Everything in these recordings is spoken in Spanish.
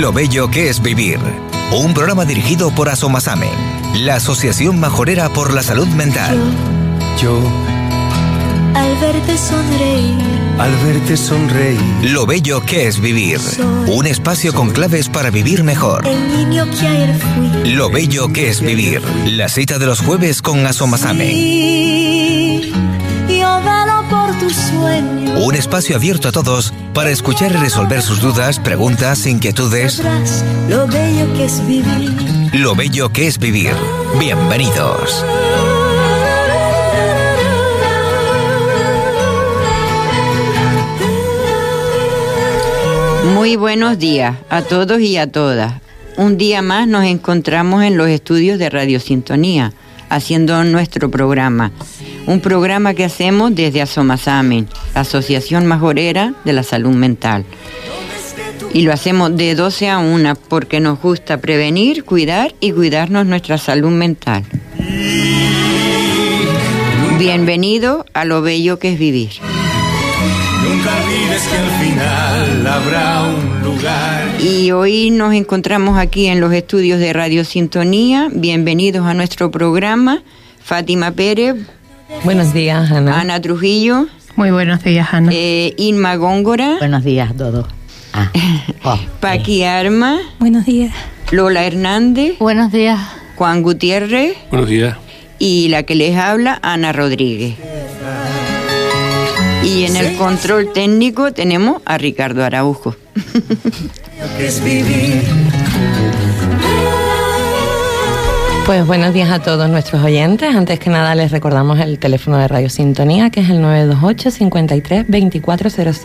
Lo bello que es vivir. Un programa dirigido por Asomasamen, la Asociación Majorera por la Salud Mental. Yo, al verte sonreír, Lo bello que es vivir. Un espacio con claves para vivir mejor. el niño que ayer fui. Lo bello que es vivir. La cita de los jueves con Asomasamen. Sí, yo velo por tus sueños. Un espacio abierto a todos para escuchar y resolver sus dudas, preguntas, inquietudes. Sabrás lo bello que es vivir. Lo bello que es vivir. Bienvenidos. Muy buenos días a todos y a todas. Un día más nos encontramos en los estudios de Radio Sintonía, haciendo nuestro programa. Un programa que hacemos desde Asomasamen, la Asociación Majorera de la Salud Mental. Y lo hacemos de 12 a 1 porque nos gusta prevenir, cuidar y cuidarnos nuestra salud mental. Bienvenido a Lo bello que es vivir. nunca olvides que al final habrá un lugar. Y hoy nos encontramos aquí en los estudios de Radio Sintonía. Bienvenidos a nuestro programa. Fátima Pérez. Buenos días, Ana. Ana Trujillo. Muy buenos días, Ana. Inma Góngora. Buenos días a todos. Paqui Arma. Buenos días. Lola Hernández. Buenos días. Juan Gutiérrez. Buenos días. Y la que les habla, Ana Rodríguez. Y en el control técnico tenemos a Ricardo Araujo. Pues buenos días a todos nuestros oyentes. Antes que nada les recordamos el teléfono de Radio Sintonía, que es el 928 53 2400.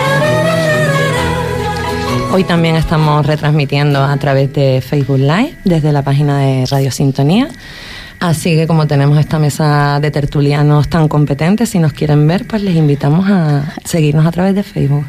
Hoy también estamos retransmitiendo a través de Facebook Live desde la página de Radio Sintonía. Así que como tenemos esta mesa de tertulianos tan competentes, si nos quieren ver, pues les invitamos a seguirnos a través de Facebook.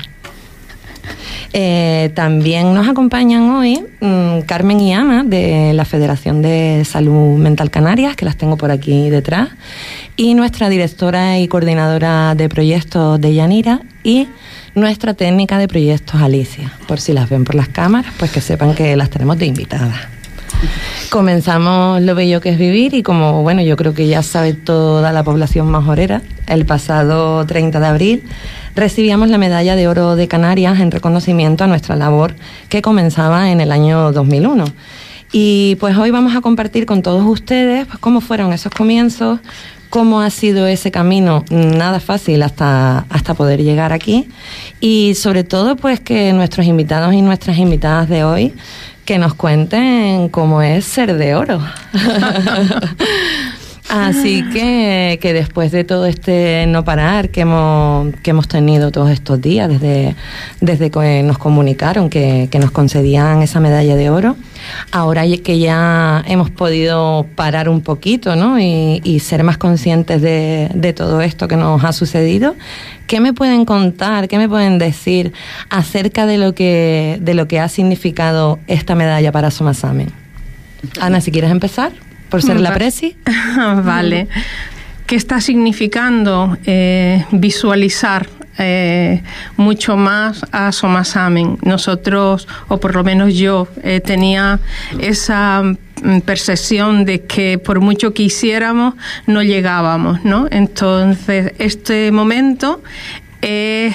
También nos acompañan hoy Carmen y Ana de la Federación de Salud Mental Canarias, que las tengo por aquí detrás, y nuestra directora y coordinadora de proyectos de Yanira y nuestra técnica de proyectos Alicia. Por si las ven por las cámaras, pues que sepan que las tenemos de invitadas. Comenzamos Lo bello que es vivir y como, bueno, yo creo que ya sabe toda la población majorera, el pasado 30 de abril recibíamos la Medalla de Oro de Canarias en reconocimiento a nuestra labor que comenzaba en el año 2001. Y pues hoy vamos a compartir con todos ustedes pues, cómo fueron esos comienzos, cómo ha sido ese camino nada fácil hasta poder llegar aquí y sobre todo pues que nuestros invitados y nuestras invitadas de hoy que nos cuenten cómo es ser de oro. Así que después de todo este no parar que hemos tenido todos estos días, desde que nos comunicaron que nos concedían esa medalla de oro, ahora que ya hemos podido parar un poquito, ¿no? y ser más conscientes de todo esto que nos ha sucedido, ¿qué me pueden contar, qué me pueden decir acerca de lo que ha significado esta medalla para Asomasamen? Ana, si quieres empezar. Por ser la presi. Vale. ¿Qué está significando visualizar mucho más a Asomasamen? Nosotros, o por lo menos yo, tenía esa percepción de que por mucho que hiciéramos, no llegábamos, ¿no? Entonces, este momento es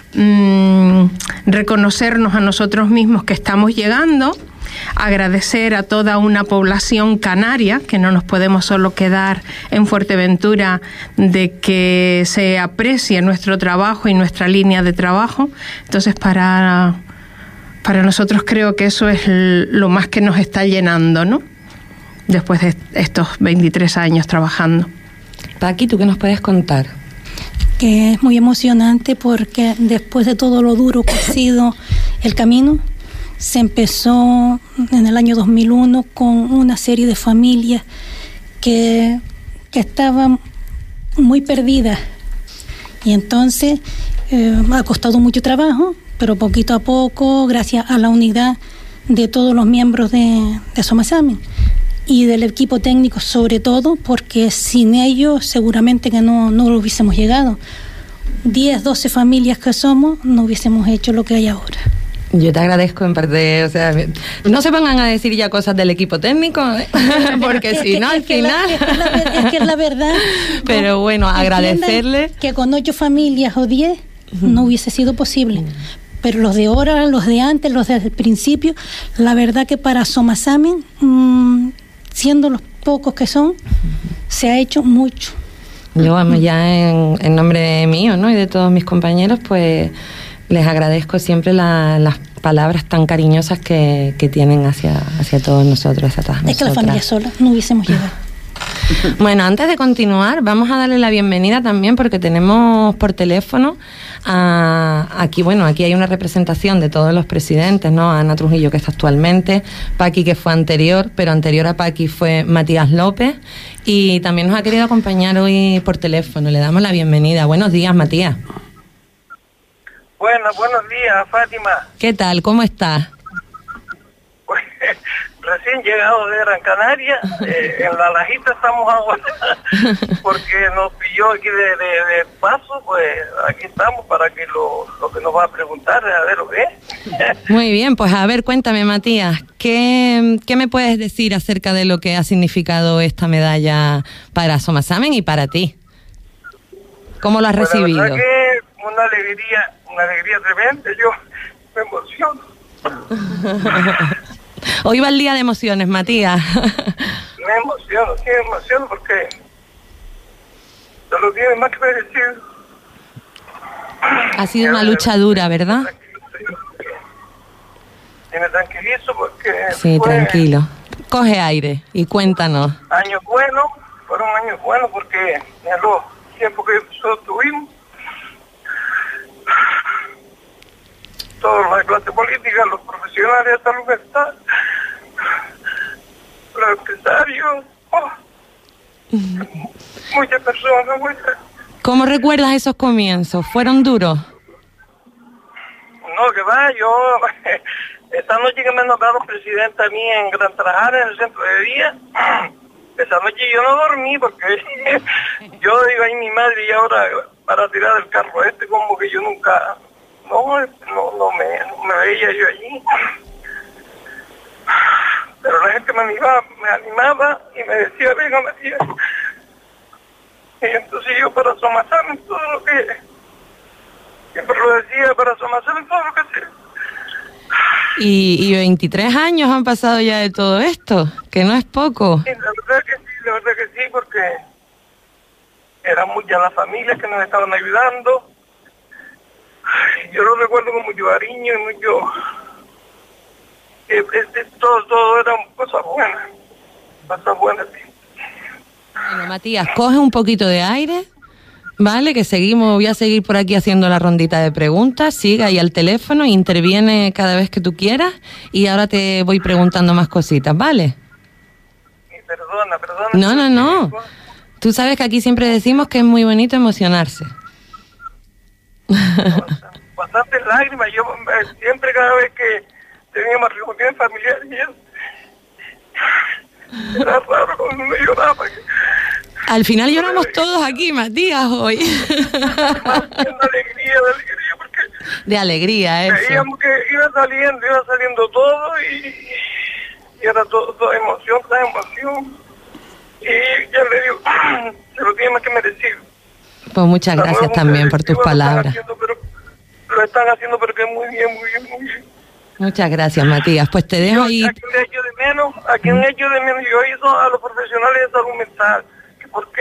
reconocernos a nosotros mismos que estamos llegando, agradecer a toda una población canaria, que no nos podemos solo quedar en Fuerteventura, de que se aprecie nuestro trabajo y nuestra línea de trabajo. Entonces, para nosotros creo que eso es lo más que nos está llenando, ¿no? Después de estos 23 años trabajando. Paqui, ¿tú qué nos puedes contar? Que es muy emocionante porque después de todo lo duro que ha sido el camino, se empezó en el año 2001 con una serie de familias que estaban muy perdidas. Y entonces ha costado mucho trabajo, pero poquito a poco, gracias a la unidad de todos los miembros de Asomasamen y del equipo técnico sobre todo, porque sin ellos seguramente que no lo hubiésemos llegado. 10, 12 familias que somos, no hubiésemos hecho lo que hay ahora. Yo te agradezco en parte, o sea, no se pongan a decir ya cosas del equipo técnico, porque si no, al final... Es que es la verdad. Pero bueno, agradecerle... Que con 8 familias o 10 no hubiese sido posible. Pero los de ahora, los de antes, los desde el principio, la verdad que para Somasamen, siendo los pocos que son, se ha hecho mucho. Yo ya en nombre mío, ¿no?, y de todos mis compañeros, pues les agradezco siempre las palabras tan cariñosas que tienen hacia todos nosotros, hacia todas nosotras. Es que la familia sola no hubiésemos llegado. Bueno, antes de continuar, vamos a darle la bienvenida también, porque tenemos por teléfono aquí hay una representación de todos los presidentes, ¿no? Ana Trujillo, que está actualmente, Paqui, que fue anterior, pero anterior a Paqui fue Matías López, y también nos ha querido acompañar hoy por teléfono. Le damos la bienvenida. Buenos días, Matías. Buenos días, Fátima. ¿Qué tal? ¿Cómo estás? Pues, recién llegado de Gran Canaria, en La Lajita estamos ahora, porque nos pilló aquí de paso, pues aquí estamos para que lo que nos va a preguntar, a ver lo que es. Muy bien, pues a ver, cuéntame, Matías, ¿qué me puedes decir acerca de lo que ha significado esta medalla para Somasamen y para ti? ¿Cómo lo has recibido? La verdad que una alegría tremenda, yo me emociono. Hoy va el día de emociones, Matías. Me emociono porque se lo tiene más que merecido. Ha sido una lucha dura, ¿verdad? Y me tranquilizo porque... Sí, tranquilo. Coge aire y cuéntanos. Fueron años buenos porque en los tiempos que nosotros tuvimos, toda la clase política, los profesionales de esta universidad, los empresarios, muchas personas. ¿Cómo recuerdas esos comienzos? ¿Fueron duros? No, que va, esta noche que me nombraron presidente a mí en Gran Trajana, en el centro de día, esa noche yo no dormí porque yo digo, ay, mi madre, y ahora para tirar el carro como que yo nunca... No me veía yo allí. Pero la gente me animaba y me decía, venga, Matías. Y entonces yo para Somasamen todo lo que... Siempre lo decía, para Somasamen todo lo que hacía. Y 23 años han pasado ya de todo esto, que no es poco. Sí, la verdad que sí, porque eran muchas las familias que nos estaban ayudando. Yo lo recuerdo con mucho cariño y mucho... todo eran cosas buenas, sí. Bueno, Matías, coge un poquito de aire, ¿vale? Que voy a seguir por aquí haciendo la rondita de preguntas. Sigue ahí al teléfono, interviene cada vez que tú quieras y ahora te voy preguntando más cositas, ¿vale? Perdona. No. Tú sabes que aquí siempre decimos que es muy bonito emocionarse. Bastantes lágrimas. Yo siempre, cada vez que teníamos reuniones familiares, era raro cuando uno lloraba. Al final lloramos todos aquí, Matías, hoy. De alegría, porque... De alegría, eso. Veíamos que iba saliendo todo y era toda emoción. Y ya le digo, se lo tiene más que merecido. Pues muchas gracias también por tus palabras. Lo están haciendo, pero que muy bien. Muchas gracias, Matías. Pues te dejo ahí. A quien echo de menos, yo hizo a los profesionales de salud mental, porque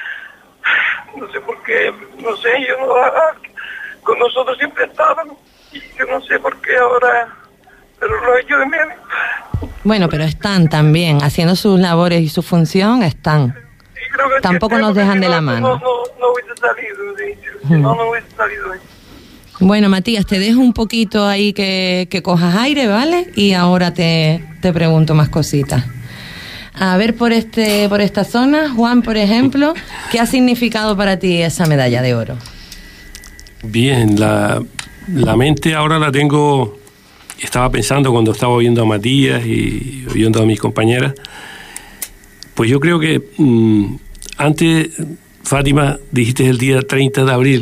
no sé, con nosotros siempre estaban, y yo no sé por qué ahora, pero lo echo de menos. Bueno, pero están también, haciendo sus labores y su función, están. Tampoco nos dejan de la mano. No hubiese salido, no hubiese salido. Bueno, Matías, te dejo un poquito ahí que cojas aire, ¿vale? Y ahora te pregunto más cositas. A ver, por esta zona, Juan, por ejemplo, ¿qué ha significado para ti esa medalla de oro? Bien, la mente ahora la tengo. Estaba pensando cuando estaba oyendo a Matías y oyendo a mis compañeras. Pues yo creo que antes, Fátima, dijiste el día 30 de abril,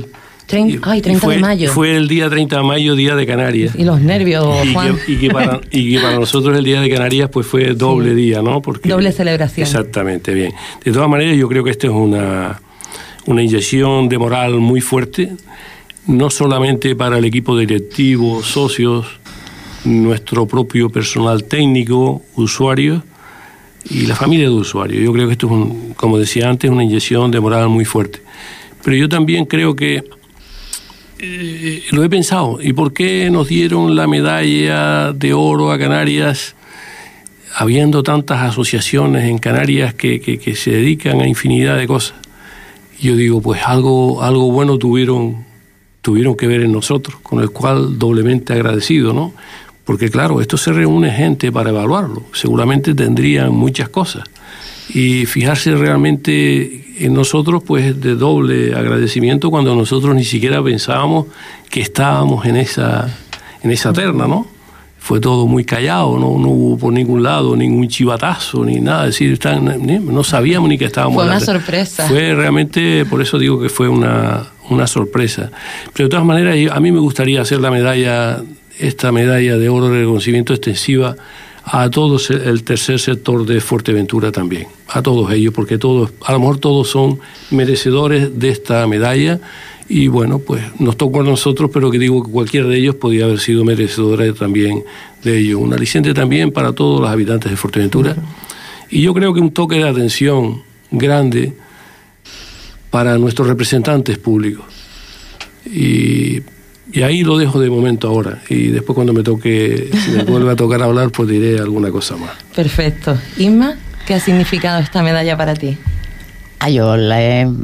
30 de mayo. Fue el día 30 de mayo, Día de Canarias. Y los nervios, Juan. Y que para nosotros el Día de Canarias pues fue doble día, ¿no? Porque, doble celebración. Exactamente, bien. De todas maneras, yo creo que esto es una inyección de moral muy fuerte, no solamente para el equipo directivo, socios, nuestro propio personal técnico, usuarios y la familia de usuarios. Yo creo que esto es, como decía antes, una inyección de moral muy fuerte. Pero yo también creo que lo he pensado. ¿Y por qué nos dieron la medalla de oro a Canarias, habiendo tantas asociaciones en Canarias que se dedican a infinidad de cosas? Yo digo, pues algo bueno tuvieron que ver en nosotros, con el cual doblemente agradecido, ¿no? Porque claro, esto se reúne gente para evaluarlo. Seguramente tendrían muchas cosas. Y fijarse realmente en nosotros, pues de doble agradecimiento cuando nosotros ni siquiera pensábamos que estábamos en esa terna, ¿no? Fue todo muy callado, no hubo por ningún lado ningún chivatazo ni nada, es decir, no sabíamos ni que estábamos. Fue una sorpresa. Fue realmente, por eso digo que fue una sorpresa. Pero de todas maneras, a mí me gustaría hacer esta medalla de oro de reconocimiento extensiva a todos el tercer sector de Fuerteventura también, a todos ellos, porque a lo mejor todos son merecedores de esta medalla. Y bueno, pues nos tocó a nosotros, pero que digo que cualquiera de ellos podía haber sido merecedora también de ello. Un aliciente también para todos los habitantes de Fuerteventura. Y yo creo que un toque de atención grande para nuestros representantes públicos. Y ahí lo dejo de momento ahora. Y después cuando me vuelva a tocar hablar, pues diré alguna cosa más. Perfecto. Isma, ¿qué ha significado esta medalla para ti? Yo la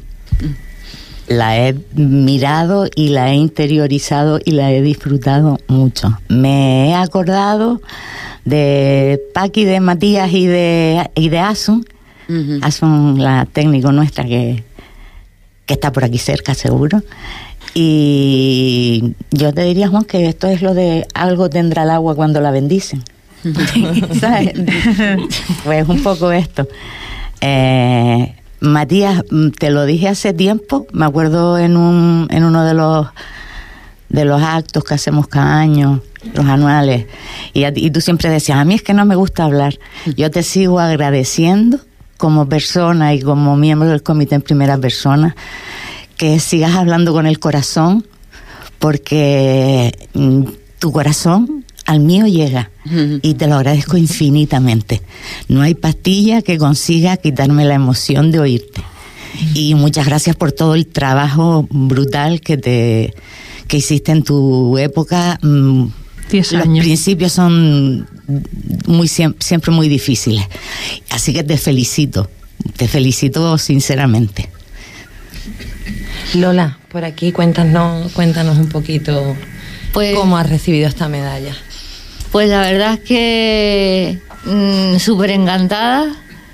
he mirado y la he interiorizado y la he disfrutado mucho. Me he acordado de Paqui, de Matías y de Asun. Uh-huh. Asun, la técnico nuestra que está por aquí cerca seguro. Y yo te diría, Juan, que esto es lo de algo tendrá el agua cuando la bendicen. ¿Sabes? Pues un poco esto. Matías, te lo dije hace tiempo, me acuerdo en uno de los actos que hacemos cada año, los anuales, y tú siempre decías, a mí es que no me gusta hablar. Yo te sigo agradeciendo como persona y como miembro del comité en primera persona, que sigas hablando con el corazón, porque tu corazón al mío llega, y te lo agradezco infinitamente. No hay pastilla que consiga quitarme la emoción de oírte. Y muchas gracias por todo el trabajo brutal que hiciste en tu época. 10 años. Los principios son siempre muy difíciles. Así que te felicito sinceramente. Lola, por aquí cuéntanos un poquito cómo has recibido esta medalla. Pues la verdad es que súper encantada.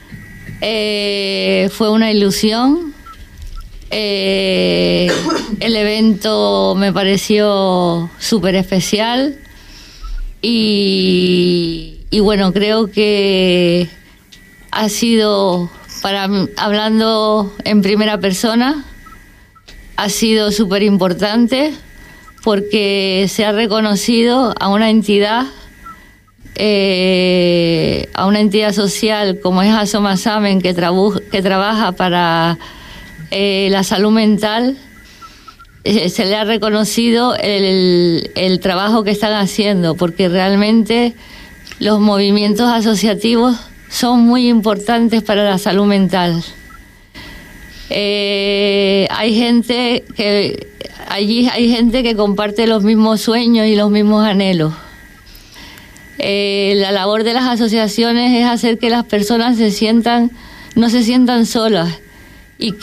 Fue una ilusión. El evento me pareció súper especial y bueno, creo que ha sido, hablando en primera persona, ha sido súper importante porque se ha reconocido a una entidad social como es Asomasamen, que trabaja para la salud mental. Se le ha reconocido el trabajo que están haciendo, porque realmente los movimientos asociativos son muy importantes para la salud mental. Hay gente que comparte los mismos sueños y los mismos anhelos. La labor de las asociaciones es hacer que las personas no se sientan solas y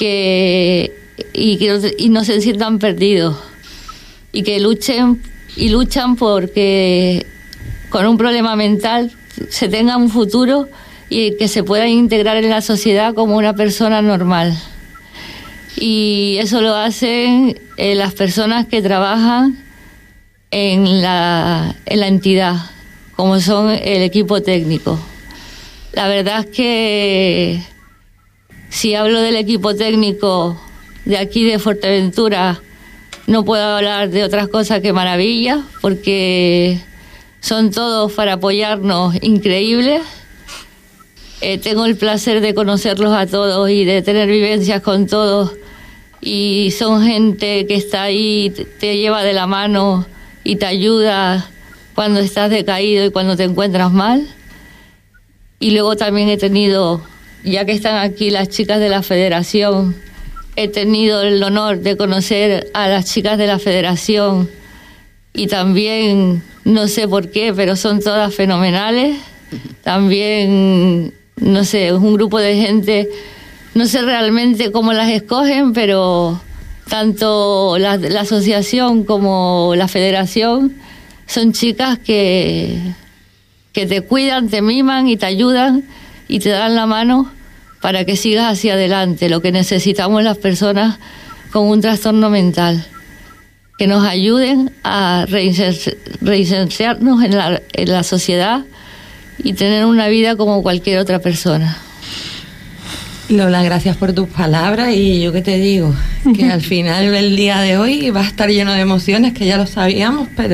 no se sientan perdidos, y que luchan porque con un problema mental se tenga un futuro y que se puedan integrar en la sociedad como una persona normal. Y eso lo hacen las personas que trabajan en la entidad, como son el equipo técnico. La verdad es que si hablo del equipo técnico de aquí de Fuerteventura, no puedo hablar de otras cosas que maravillas, porque son todos para apoyarnos increíbles. Tengo el placer de conocerlos a todos y de tener vivencias con todos, y son gente que está ahí, te lleva de la mano y te ayuda cuando estás decaído y cuando te encuentras mal. Y luego también he tenido, ya que están aquí las chicas de la federación, he tenido el honor de conocer a las chicas de la federación, y también, no sé por qué, pero son todas fenomenales. También, no sé, es un grupo de gente, no sé realmente cómo las escogen, pero tanto la asociación como la federación son chicas que te cuidan, te miman y te ayudan y te dan la mano para que sigas hacia adelante, lo que necesitamos las personas con un trastorno mental, que nos ayuden a reinsertarnos en la sociedad y tener una vida como cualquier otra persona. Lola, gracias por tus palabras, y yo que te digo, que al final del día de hoy va a estar lleno de emociones, que ya lo sabíamos, pero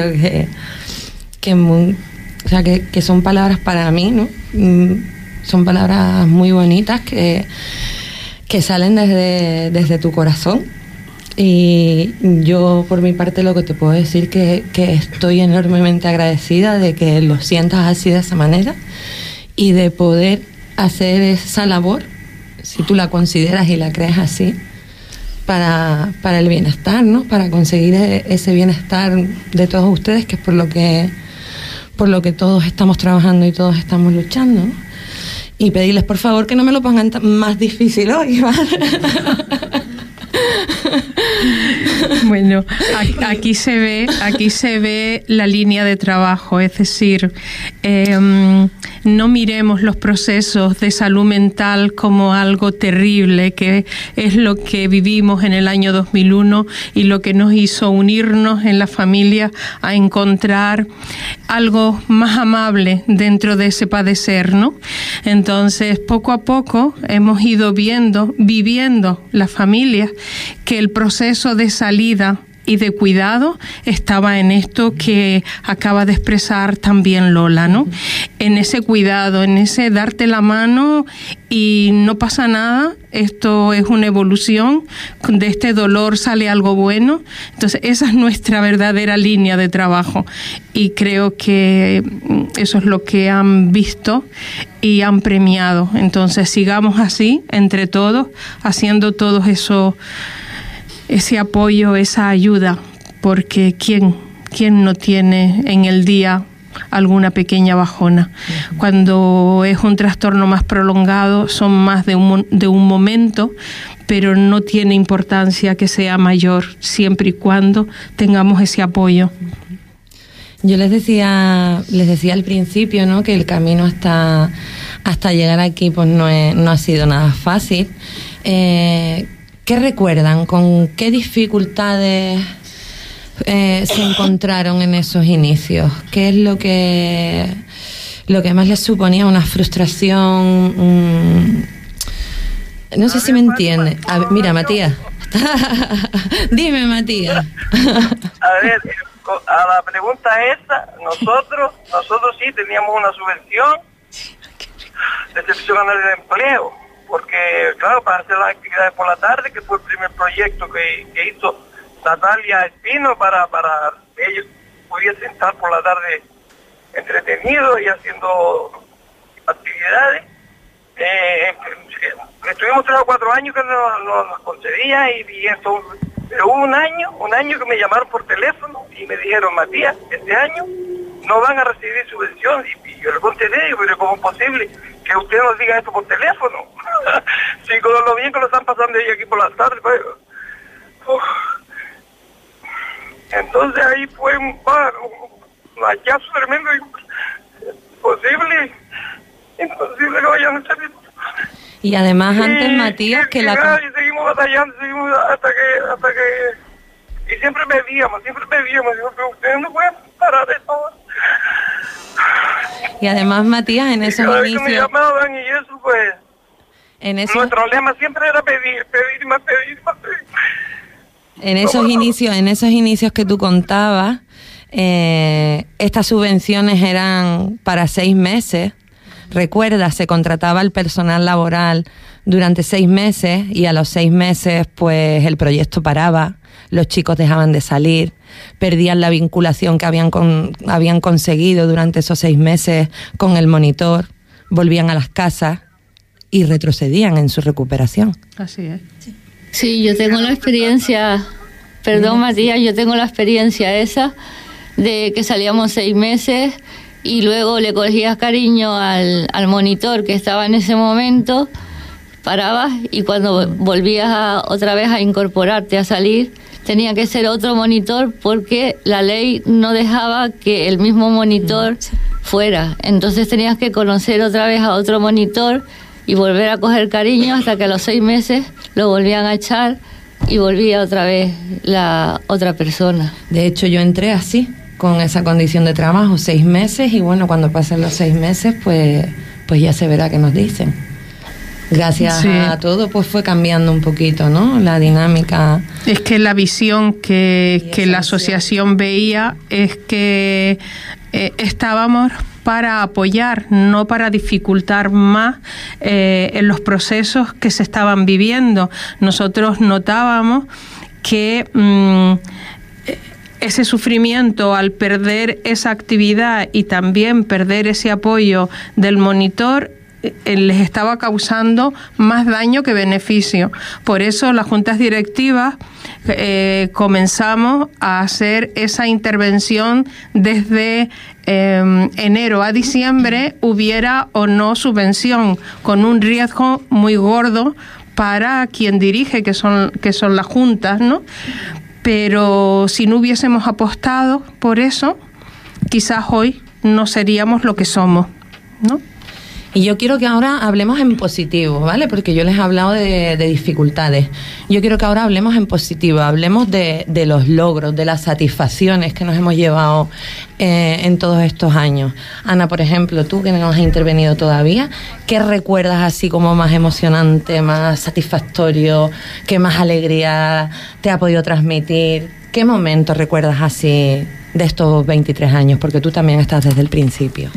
que son palabras para mí, ¿no? Son palabras muy bonitas que salen desde tu corazón. Y yo, por mi parte, lo que te puedo decir que estoy enormemente agradecida de que lo sientas así, de esa manera, y de poder hacer esa labor, si tú la consideras y la crees así, para el bienestar, ¿no? Para conseguir ese bienestar de todos ustedes, que es por lo que todos estamos trabajando y todos estamos luchando, ¿no? Y pedirles, por favor, que no me lo pongan más difícil hoy, ¿vale? Bueno, aquí se ve la línea de trabajo, es decir, no miremos los procesos de salud mental como algo terrible, que es lo que vivimos en el año 2001 y lo que nos hizo unirnos en la familia a encontrar algo más amable dentro de ese padecer, ¿no? Entonces, poco a poco hemos ido viviendo las familias, que el proceso de salida y de cuidado estaba en esto que acaba de expresar también Lola, ¿no? En ese cuidado, en ese darte la mano y no pasa nada, esto es una evolución, de este dolor sale algo bueno. Entonces esa es nuestra verdadera línea de trabajo, y creo que eso es lo que han visto y han premiado. Entonces sigamos así, entre todos, haciendo todos eso, ese apoyo, esa ayuda, porque ¿quién no tiene en el día alguna pequeña bajona? Cuando es un trastorno más prolongado, son más de un momento, pero no tiene importancia que sea mayor, siempre y cuando tengamos ese apoyo. Yo les decía al principio, ¿no?, que el camino hasta llegar aquí pues no ha sido nada fácil. ¿Qué recuerdan? ¿Con qué dificultades se encontraron en esos inicios? ¿Qué es lo que más les suponía una frustración? No sé si me entiende. Mira, Matías. Dime, Matías. A ver, a la pregunta esa, nosotros sí teníamos una subvención de excepción a de empleo, porque claro, para hacer las actividades por la tarde, que fue el primer proyecto que hizo Natalia Espino para ellos pudiesen estar por la tarde entretenidos y haciendo actividades. Estuvimos 3 o 4 años que nos concedía y esto, pero hubo un año que me llamaron por teléfono y me dijeron: Matías, este año no van a recibir subvención. Y yo le contesté, pero ¿cómo es posible que usted nos diga esto por teléfono? Sí, con lo bien que lo están pasando ellos aquí por las tardes, pues. Entonces ahí fue un hachazo tremendo, imposible que vayan a salir. Y además antes, Matías, que y seguimos batallando, hasta que y siempre bebíamos, digo, pero ustedes no pueden parar de todo. Y además, Matías, en esos inicios, que me llamaban y eso, pues nuestro lema siempre era pedir y más pedir. En esos inicios que tú contabas, estas subvenciones eran para 6 meses. Recuerda, se contrataba el personal laboral durante 6 meses y a los 6 meses pues el proyecto paraba, los chicos dejaban de salir, perdían la vinculación que habían conseguido durante esos 6 meses con el monitor, volvían a las casas y retrocedían en su recuperación. Así es. Sí, yo tengo la experiencia, perdón Matías, yo tengo la experiencia esa de que salíamos 6 meses y luego le cogías cariño al monitor que estaba en ese momento, parabas y cuando volvías otra vez a incorporarte, a salir, tenía que ser otro monitor porque la ley no dejaba que el mismo monitor fuera. Entonces tenías que conocer otra vez a otro monitor y volver a coger cariño hasta que a los 6 meses lo volvían a echar y volvía otra vez la otra persona. De hecho, yo entré así, con esa condición de trabajo, 6 meses, y bueno, cuando pasen los 6 meses, pues ya se verá qué nos dicen. Gracias a todo, pues fue cambiando un poquito, ¿no?, la dinámica. Es que la visión que la asociación veía es que estábamos para apoyar, no para dificultar más en los procesos que se estaban viviendo. Nosotros notábamos que ese sufrimiento al perder esa actividad y también perder ese apoyo del monitor les estaba causando más daño que beneficio. Por eso las juntas directivas comenzamos a hacer esa intervención desde enero a diciembre, hubiera o no subvención, con un riesgo muy gordo para quien dirige, que son las juntas, ¿no? Pero si no hubiésemos apostado por eso, quizás hoy no seríamos lo que somos, ¿no? Y yo quiero que ahora hablemos en positivo, ¿vale? Porque yo les he hablado de dificultades. Yo quiero que ahora hablemos en positivo, hablemos de los logros, de las satisfacciones que nos hemos llevado en todos estos años. Ana, por ejemplo, tú que no has intervenido todavía, ¿qué recuerdas así como más emocionante, más satisfactorio, qué más alegría te ha podido transmitir? ¿Qué momentos recuerdas así de estos 23 años? Porque tú también estás desde el principio.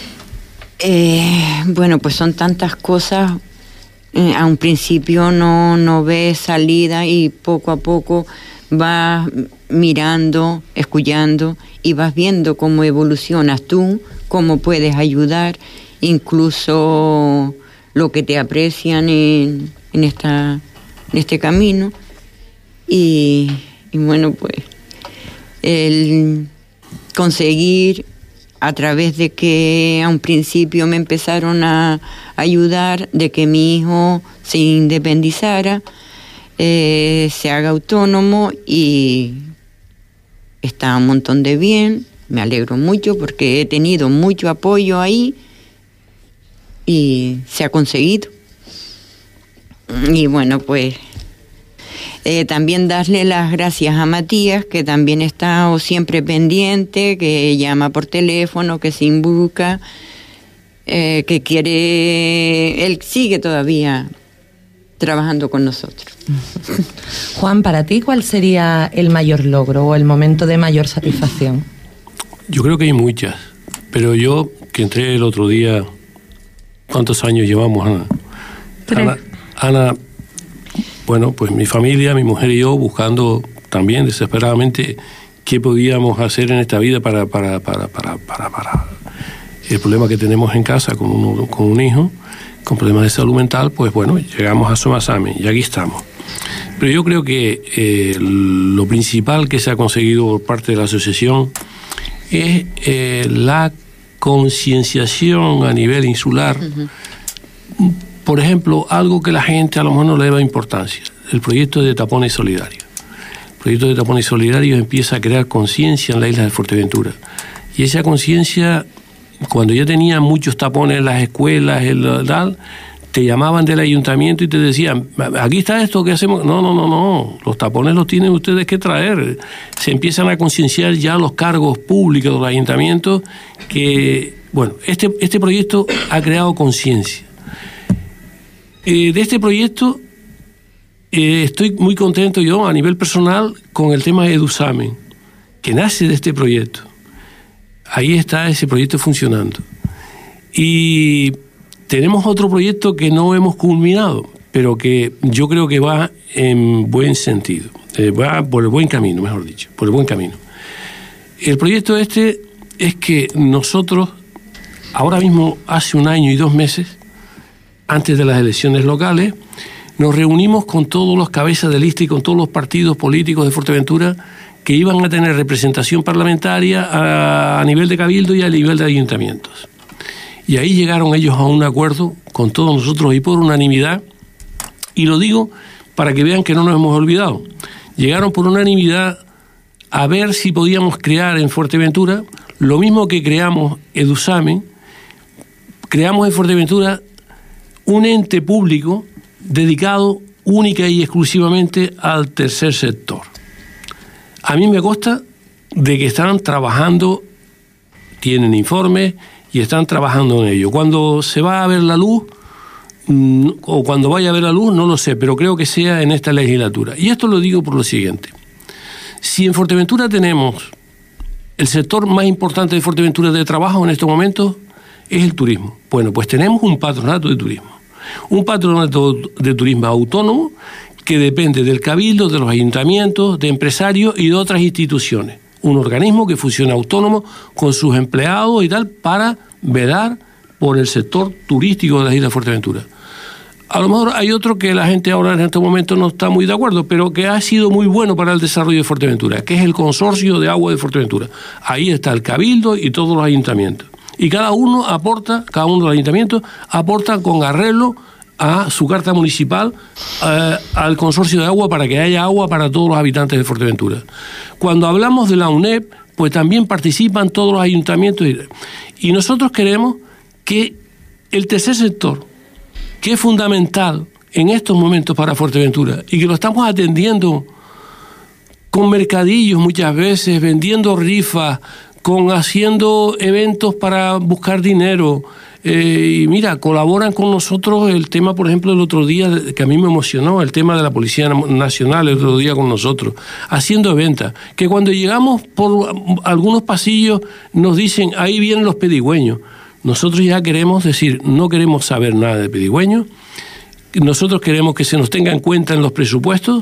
Bueno, pues son tantas cosas. A un principio no ves salida y poco a poco vas mirando, escuchando y vas viendo cómo evolucionas tú, cómo puedes ayudar, incluso lo que te aprecian en este camino. Y bueno, pues el conseguir, a través de que a un principio me empezaron a ayudar, de que mi hijo se independizara, se haga autónomo, y está un montón de bien. Me alegro mucho porque he tenido mucho apoyo ahí y se ha conseguido. Y bueno, pues también darle las gracias a Matías, que también está siempre pendiente, que llama por teléfono, que se involucra, que quiere, él sigue todavía trabajando con nosotros. Juan, para ti, ¿cuál sería el mayor logro o el momento de mayor satisfacción? Yo creo que hay muchas, pero yo, que entré el otro día, ¿cuántos años llevamos, Ana? 3. Ana, bueno, pues mi familia, mi mujer y yo, buscando también desesperadamente qué podíamos hacer en esta vida para el problema que tenemos en casa con un hijo, con problemas de salud mental. Pues bueno, llegamos a Somasame y aquí estamos. Pero yo creo que lo principal que se ha conseguido por parte de la asociación es la concienciación a nivel insular. Por ejemplo, algo que la gente a lo mejor no le da importancia, el proyecto de Tapones Solidarios. El proyecto de Tapones Solidarios empieza a crear conciencia en la isla de Fuerteventura. Y esa conciencia, cuando ya tenía muchos tapones en las escuelas, te llamaban del ayuntamiento y te decían, aquí está esto, ¿qué hacemos? No, los tapones los tienen ustedes que traer. Se empiezan a concienciar ya los cargos públicos de los ayuntamientos que, bueno, este proyecto ha creado conciencia. De este proyecto estoy muy contento yo a nivel personal con el tema de Edusamen, que nace de este proyecto. Ahí está ese proyecto funcionando. Y tenemos otro proyecto que no hemos culminado, pero que yo creo que va en buen sentido, va por el buen camino, mejor dicho, por el buen camino. El proyecto este es que nosotros, ahora mismo, hace 1 año y 2 meses, antes de las elecciones locales, nos reunimos con todos los cabezas de lista y con todos los partidos políticos de Fuerteventura que iban a tener representación parlamentaria a nivel de cabildo y a nivel de ayuntamientos. Y ahí llegaron ellos a un acuerdo con todos nosotros y por unanimidad, y lo digo para que vean que no nos hemos olvidado. Llegaron por unanimidad a ver si podíamos crear en Fuerteventura lo mismo que creamos Edusamen. Creamos en Fuerteventura un ente público dedicado única y exclusivamente al tercer sector. A mí me consta de que están trabajando, tienen informes y están trabajando en ello. Cuando se va a ver la luz, o cuando vaya a ver la luz, no lo sé, pero creo que sea en esta legislatura. Y esto lo digo por lo siguiente. Si en Fuerteventura tenemos el sector más importante de Fuerteventura de trabajo en estos momentos, es el turismo. Bueno, pues tenemos un patronato de turismo. Un patronato de turismo autónomo que depende del cabildo, de los ayuntamientos, de empresarios y de otras instituciones. Un organismo que funciona autónomo con sus empleados y tal para velar por el sector turístico de la isla de Fuerteventura. A lo mejor hay otro que la gente ahora en este momento no está muy de acuerdo, pero que ha sido muy bueno para el desarrollo de Fuerteventura, que es el Consorcio de Agua de Fuerteventura. Ahí está el cabildo y todos los ayuntamientos. Y cada uno de los ayuntamientos aporta con arreglo a su carta municipal al consorcio de agua para que haya agua para todos los habitantes de Fuerteventura. Cuando hablamos de la UNEP, pues también participan todos los ayuntamientos y nosotros queremos que el tercer sector, que es fundamental en estos momentos para Fuerteventura y que lo estamos atendiendo con mercadillos muchas veces, vendiendo rifas, haciendo eventos para buscar dinero, y mira, colaboran con nosotros el tema, por ejemplo, el otro día, que a mí me emocionó, el tema de la Policía Nacional el otro día con nosotros, haciendo ventas, que cuando llegamos por algunos pasillos nos dicen, ahí vienen los pedigüeños. Nosotros ya queremos decir, no queremos saber nada de pedigüeños, nosotros queremos que se nos tenga en cuenta en los presupuestos,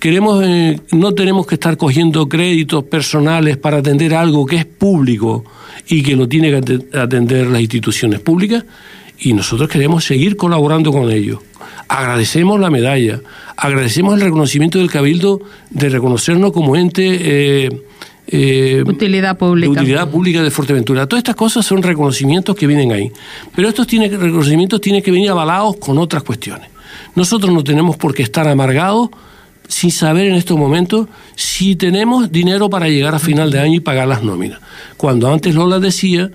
no tenemos que estar cogiendo créditos personales para atender algo que es público y que lo tiene que atender las instituciones públicas, y nosotros queremos seguir colaborando con ellos. Agradecemos la medalla, agradecemos el reconocimiento del Cabildo de reconocernos como ente utilidad pública de Fuerteventura. Todas estas cosas son reconocimientos que vienen ahí, pero estos reconocimientos tienen que venir avalados con otras cuestiones. Nosotros no tenemos por qué estar amargados sin saber en estos momentos si tenemos dinero para llegar a final de año y pagar las nóminas. Cuando antes Lola decía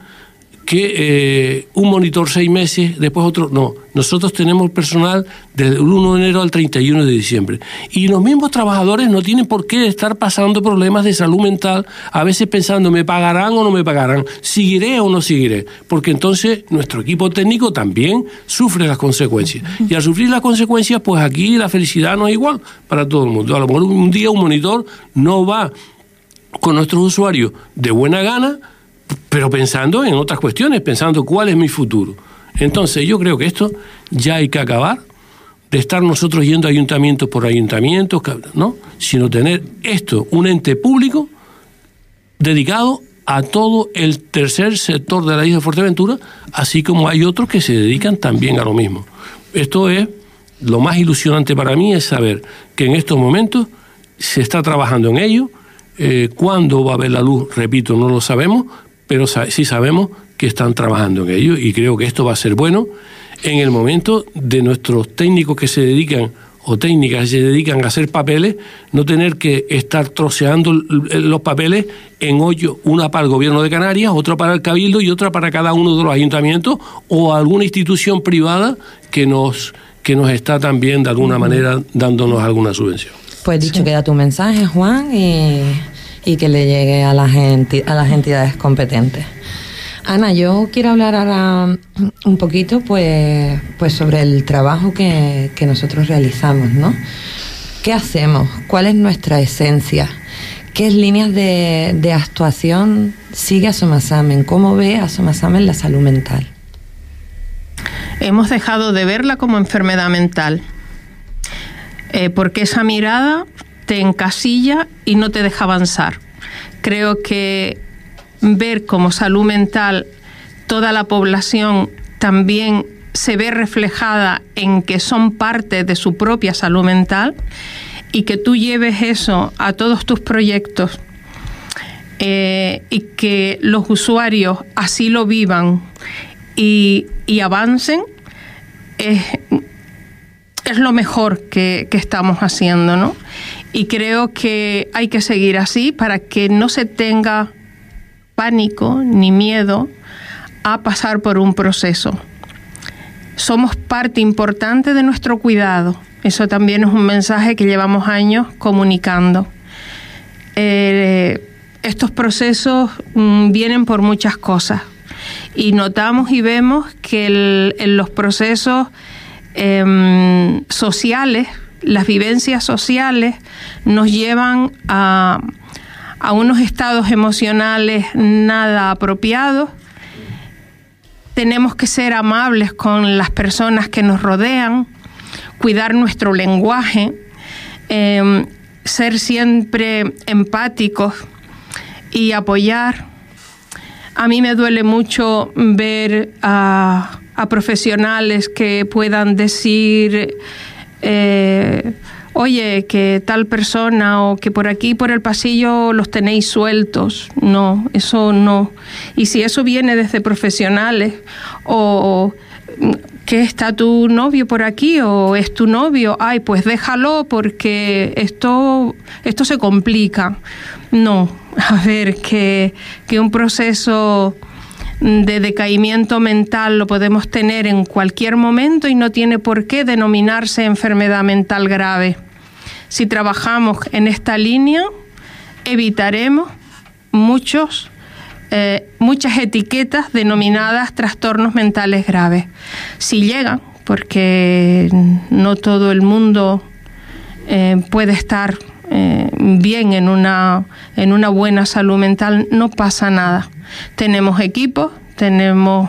que un monitor 6 meses, después otro. No, nosotros tenemos personal desde el 1 de enero al 31 de diciembre. Y los mismos trabajadores no tienen por qué estar pasando problemas de salud mental, a veces pensando, ¿me pagarán o no me pagarán? ¿Seguiré o no seguiré? Porque entonces nuestro equipo técnico también sufre las consecuencias. Y al sufrir las consecuencias, pues aquí la felicidad no es igual para todo el mundo. A lo mejor un día un monitor no va con nuestros usuarios de buena gana, pero pensando en otras cuestiones, pensando cuál es mi futuro. Entonces yo creo que esto ya hay que acabar de estar nosotros yendo ayuntamientos por ayuntamientos, ¿no? Sino tener esto, un ente público dedicado a todo el tercer sector de la isla de Fuerteventura, así como hay otros que se dedican también a lo mismo. Esto es lo más ilusionante para mí, es saber que en estos momentos se está trabajando en ello. ¿Cuándo va a haber la luz? Repito, no lo sabemos, pero sí sabemos que están trabajando en ello, y creo que esto va a ser bueno en el momento de nuestros técnicos que se dedican, o técnicas que se dedican a hacer papeles, no tener que estar troceando los papeles en hoyo, una para el Gobierno de Canarias, otra para el Cabildo y otra para cada uno de los ayuntamientos o alguna institución privada que nos está también de alguna manera dándonos alguna subvención. Pues dicho, queda tu mensaje, Juan, y que le llegue a las entidades competentes. Ana, yo quiero hablar ahora un poquito pues sobre el trabajo que nosotros realizamos, ¿no? ¿Qué hacemos? ¿Cuál es nuestra esencia? ¿Qué líneas de actuación sigue Asomasamen? ¿Cómo ve Asomasamen la salud mental? Hemos dejado de verla como enfermedad mental, porque esa mirada te encasilla y no te deja avanzar. Creo que ver como salud mental toda la población también se ve reflejada en que son parte de su propia salud mental, y que tú lleves eso a todos tus proyectos, y que los usuarios así lo vivan y avancen, es lo mejor que estamos haciendo, ¿no? Y creo que hay que seguir así para que no se tenga pánico ni miedo a pasar por un proceso. Somos parte importante de nuestro cuidado. Eso también es un mensaje que llevamos años comunicando. Estos procesos vienen por muchas cosas, y notamos y vemos que en los procesos sociales, las vivencias sociales nos llevan a unos estados emocionales nada apropiados. Tenemos que ser amables con las personas que nos rodean, cuidar nuestro lenguaje, ser siempre empáticos y apoyar. A mí me duele mucho ver a profesionales que puedan decir, oye, que tal persona, o que por aquí, por el pasillo, los tenéis sueltos. No, eso no. Y si eso viene desde profesionales, o que está tu novio por aquí, o es tu novio, ay, pues déjalo porque esto se complica. No, a ver, que un proceso de decaimiento mental lo podemos tener en cualquier momento y no tiene por qué denominarse enfermedad mental grave. Si trabajamos en esta línea, evitaremos muchas etiquetas denominadas trastornos mentales graves. Si llegan, porque no todo el mundo puede estar bien en una buena salud mental, no pasa nada. Tenemos equipos, tenemos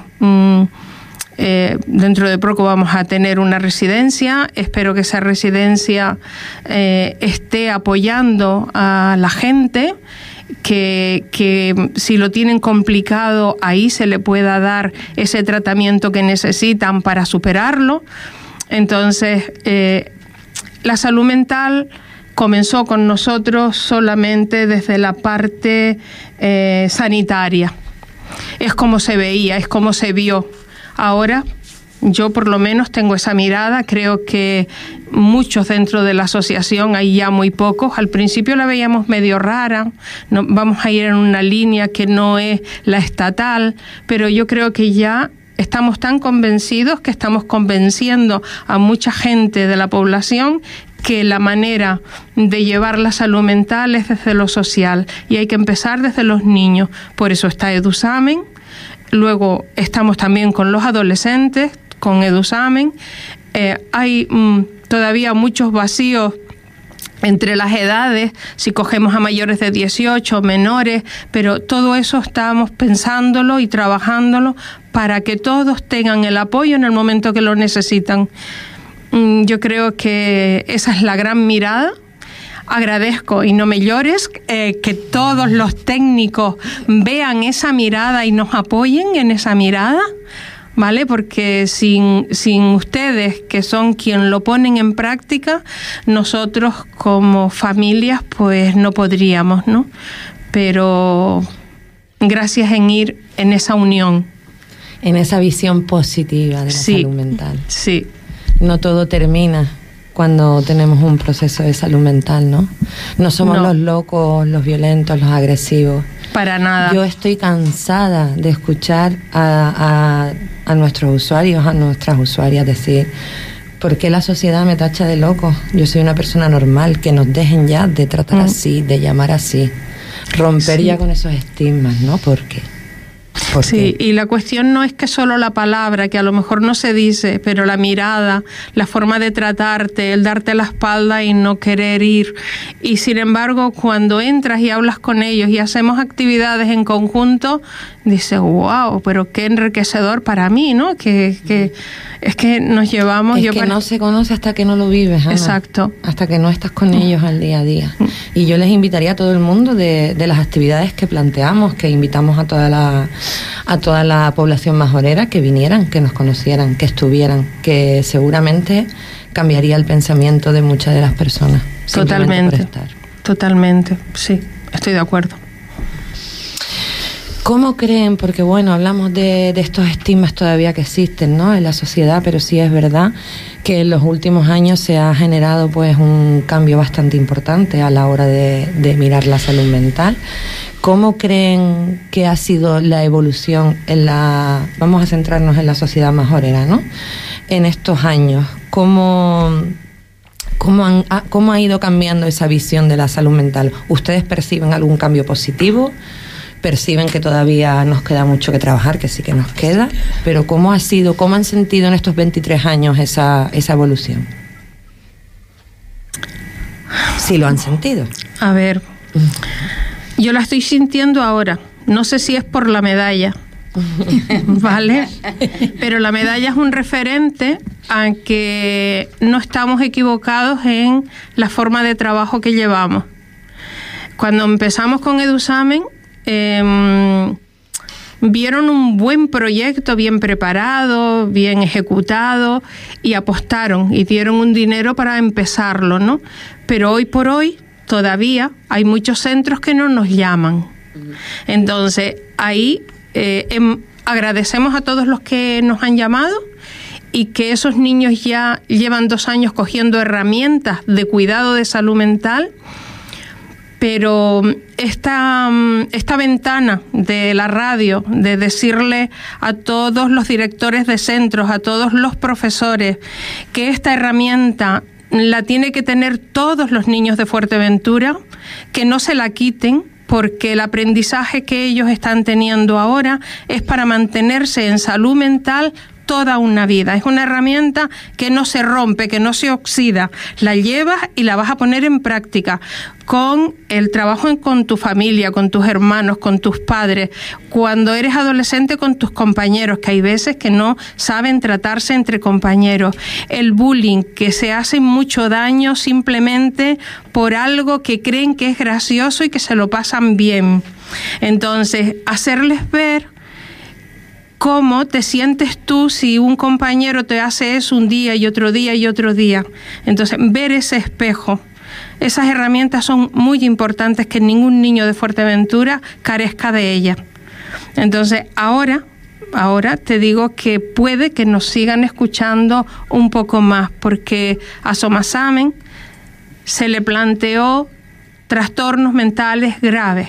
dentro de poco vamos a tener una residencia. Espero que esa residencia esté apoyando a la gente, que si lo tienen complicado, ahí se le pueda dar ese tratamiento que necesitan para superarlo. Entonces, la salud mental comenzó con nosotros solamente desde la parte sanitaria. Es como se veía, es como se vio. Ahora, yo por lo menos tengo esa mirada. Creo que muchos dentro de la asociación, hay ya muy pocos. Al principio la veíamos medio rara, no, vamos a ir en una línea que no es la estatal, pero yo creo que ya estamos tan convencidos que estamos convenciendo a mucha gente de la población que la manera de llevar la salud mental es desde lo social, y hay que empezar desde los niños. Por eso está Edusamen. Luego estamos también con los adolescentes, con Edusamen. Hay todavía muchos vacíos entre las edades, si cogemos a mayores de 18, menores, pero todo eso estamos pensándolo y trabajándolo para que todos tengan el apoyo en el momento que lo necesitan. Yo creo que esa es la gran mirada. Agradezco, y no me llores, que todos los técnicos vean esa mirada y nos apoyen en esa mirada, ¿vale? Porque sin ustedes, que son quien lo ponen en práctica, nosotros como familias pues no podríamos, ¿no? Pero gracias en ir en esa unión. En esa visión positiva de la salud mental. Sí. No todo termina cuando tenemos un proceso de salud mental, ¿no? No somos los locos, los violentos, los agresivos. Para nada. Yo estoy cansada de escuchar a nuestros usuarios, a nuestras usuarias decir, ¿por qué la sociedad me tacha de loco? Yo soy una persona normal, que nos dejen ya de tratar así, de llamar así. Romper ya con esos estigmas, ¿no? ¿Por qué? Sí, y la cuestión no es que solo la palabra, que a lo mejor no se dice, pero la mirada, la forma de tratarte, el darte la espalda y no querer ir. Y sin embargo, cuando entras y hablas con ellos y hacemos actividades en conjunto, dices, wow, pero qué enriquecedor para mí, ¿no? Que es que nos llevamos... Es que no se conoce hasta que no lo vives, Ana. Exacto. Hasta que no estás con ellos al día a día. Y yo les invitaría a todo el mundo de las actividades que planteamos, que invitamos a toda la población majorera, que vinieran, que nos conocieran, que estuvieran, que seguramente cambiaría el pensamiento de muchas de las personas. Totalmente, sí, estoy de acuerdo. ¿Cómo creen? Porque bueno, hablamos de estos estigmas todavía que existen, ¿no?, en la sociedad, pero sí es verdad que en los últimos años se ha generado pues un cambio bastante importante a la hora de mirar la salud mental. ¿Cómo creen que ha sido la evolución vamos a centrarnos en la sociedad majorera, ¿no?, en estos años? ¿Cómo ha ido cambiando esa visión de la salud mental? ¿Ustedes perciben algún cambio positivo? ¿Perciben que todavía nos queda mucho que trabajar, que sí que nos queda? Pero ¿cómo han sentido en estos 23 años esa evolución? ¿Sí lo han sentido? A ver, yo la estoy sintiendo ahora. No sé si es por la medalla, ¿vale? Pero la medalla es un referente a que no estamos equivocados en la forma de trabajo que llevamos. Cuando empezamos con Edusamen, vieron un buen proyecto, bien preparado, bien ejecutado, y apostaron y dieron un dinero para empezarlo, ¿no? Pero hoy por hoy todavía hay muchos centros que no nos llaman. Entonces ahí agradecemos a todos los que nos han llamado, y que esos niños ya llevan 2 años cogiendo herramientas de cuidado de salud mental. Pero esta ventana de la radio, de decirle a todos los directores de centros, a todos los profesores, que esta herramienta la tiene que tener todos los niños de Fuerteventura, que no se la quiten, porque el aprendizaje que ellos están teniendo ahora es para mantenerse en salud mental toda una vida. Es una herramienta que no se rompe, que no se oxida. La llevas y la vas a poner en práctica con el trabajo con tu familia, con tus hermanos, con tus padres, cuando eres adolescente con tus compañeros, que hay veces que no saben tratarse entre compañeros. El bullying, que se hace mucho daño simplemente por algo que creen que es gracioso y que se lo pasan bien. Entonces, hacerles ver cómo te sientes tú si un compañero te hace eso un día y otro día y otro día. Entonces, ver ese espejo. Esas herramientas son muy importantes, que ningún niño de Fuerteventura carezca de ellas. Entonces, ahora te digo que puede que nos sigan escuchando un poco más, porque a Somasamen se le planteó trastornos mentales graves.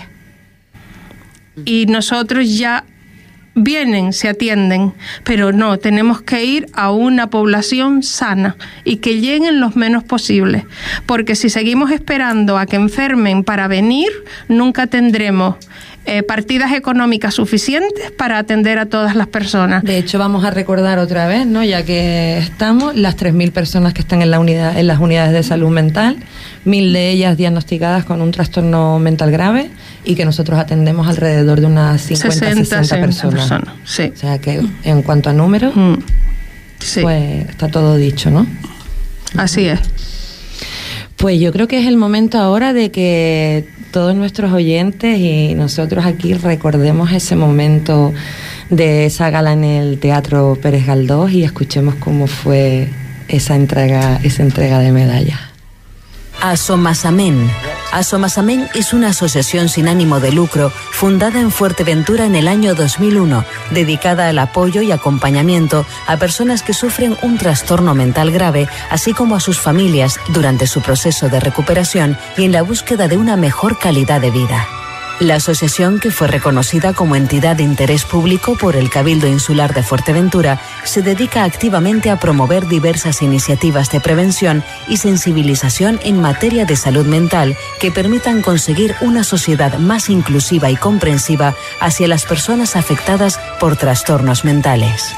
Y nosotros ya vienen, se atienden, pero no, tenemos que ir a una población sana y que lleguen los menos posibles, porque si seguimos esperando a que enfermen para venir, nunca tendremos partidas económicas suficientes para atender a todas las personas. De hecho, vamos a recordar otra vez, ¿no?, ya que estamos, las 3.000 personas que están en las unidades de salud mental, 1.000 de ellas diagnosticadas con un trastorno mental grave, y que nosotros atendemos alrededor de unas 60 personas. Sí. O sea que en cuanto a números, sí, pues está todo dicho, ¿no? Así es. Pues yo creo que es el momento ahora de que todos nuestros oyentes y nosotros aquí recordemos ese momento de esa gala en el Teatro Pérez Galdós y escuchemos cómo fue esa entrega de medallas. Asomasamen. Asomasamen es una asociación sin ánimo de lucro fundada en Fuerteventura en el año 2001, dedicada al apoyo y acompañamiento a personas que sufren un trastorno mental grave, así como a sus familias durante su proceso de recuperación y en la búsqueda de una mejor calidad de vida. La asociación, que fue reconocida como entidad de interés público por el Cabildo Insular de Fuerteventura, se dedica activamente a promover diversas iniciativas de prevención y sensibilización en materia de salud mental que permitan conseguir una sociedad más inclusiva y comprensiva hacia las personas afectadas por trastornos mentales.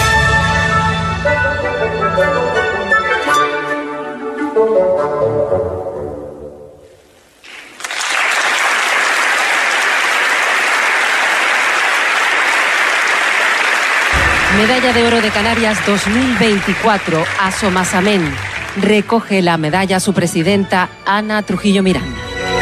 Medalla de Oro de Canarias 2024, Asomasamén. Recoge la medalla su presidenta Ana Trujillo Miranda.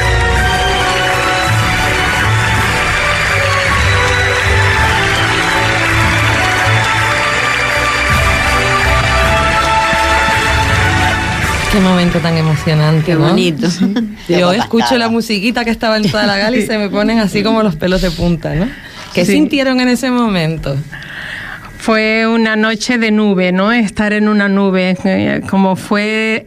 Qué momento tan emocionante, qué bonito. ¿No? Yo escucho la musiquita que estaba en toda la gala y se me ponen así como los pelos de punta, ¿no? ¿Qué sintieron en ese momento? Fue una noche de nube, ¿no? Estar en una nube, como fue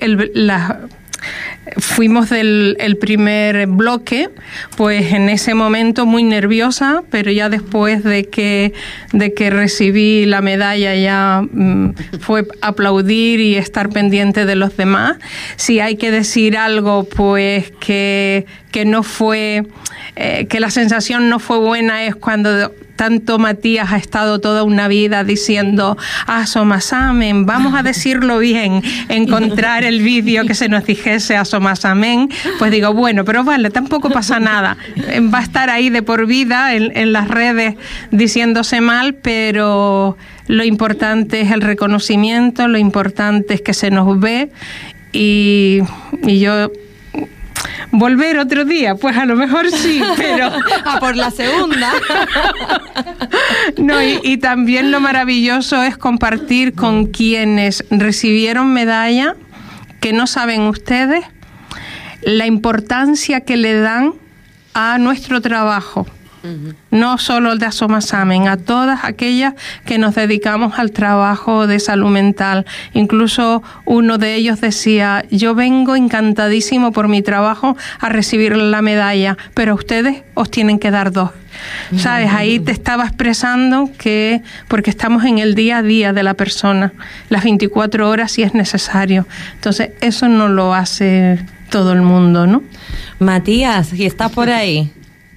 fuimos del primer bloque, pues en ese momento muy nerviosa, pero ya después de que recibí la medalla ya fue aplaudir y estar pendiente de los demás. Si hay que decir algo, pues que no fue, que la sensación no fue buena, es cuando tanto Matías ha estado toda una vida diciendo Asomasamén, vamos a decirlo bien, encontrar el vídeo que se nos dijese Asomasamén, pues digo, bueno, pero vale, tampoco pasa nada, va a estar ahí de por vida en las redes diciéndose mal, pero lo importante es el reconocimiento, lo importante es que se nos ve y yo... ¿Volver otro día? Pues a lo mejor sí, pero... a por la segunda. No, y también lo maravilloso es compartir con quienes recibieron medalla, que no saben ustedes, la importancia que le dan a nuestro trabajo. No solo el de Asomasamén, a todas aquellas que nos dedicamos al trabajo de salud mental. Incluso uno de ellos decía, yo vengo encantadísimo por mi trabajo a recibir la medalla, pero ustedes os tienen que dar 2. ¿Sabes? Ahí te estaba expresando que, porque estamos en el día a día de la persona, las 24 horas si es necesario. Entonces, eso no lo hace todo el mundo, ¿no? Matías, ¿y estás por ahí?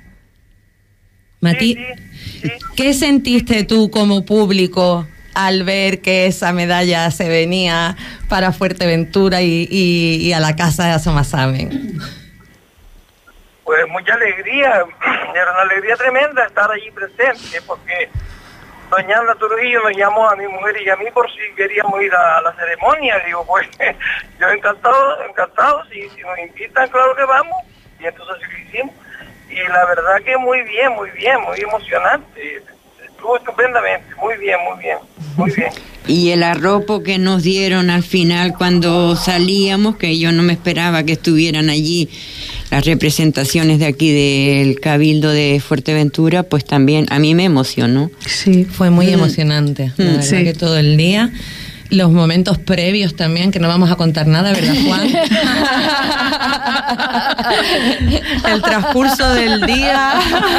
Sí. ¿Qué sentiste tú como público al ver que esa medalla se venía para Fuerteventura y a la casa de Asomasamén? Pues mucha alegría, era una alegría tremenda estar allí presente, porque doña Ana Trujillo me llamó a mi mujer y a mí por si queríamos ir a la ceremonia. Digo, pues yo encantado, si nos invitan, claro que vamos, y entonces sí lo hicimos. Y la verdad que muy emocionante. Estuvo estupendamente, muy bien. Y el arropo que nos dieron al final cuando salíamos, que yo no me esperaba que estuvieran allí las representaciones de aquí del Cabildo de Fuerteventura, pues también a mí me emocionó. Sí, fue muy emocionante, la verdad que todo el día. Los momentos previos también, que no vamos a contar nada, ¿verdad, Juan? El transcurso del día.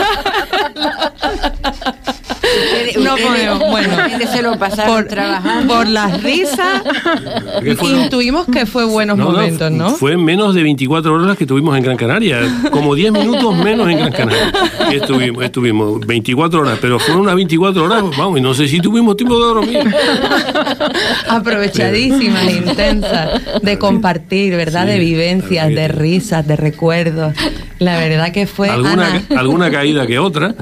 No podemos, bueno, se lo pasaron trabajando. Por las risas, intuimos que fue buenos momentos, ¿no? Fue menos de 24 horas que estuvimos en Gran Canaria, como 10 minutos menos en Gran Canaria. Estuvimos 24 horas, pero fueron unas 24 horas, vamos, y no sé si tuvimos tiempo de dormir. Aprovechadísimas, intensas, de compartir, ¿verdad? De vivencias, de risas, de recuerdos. La verdad que fue... Alguna caída que otra.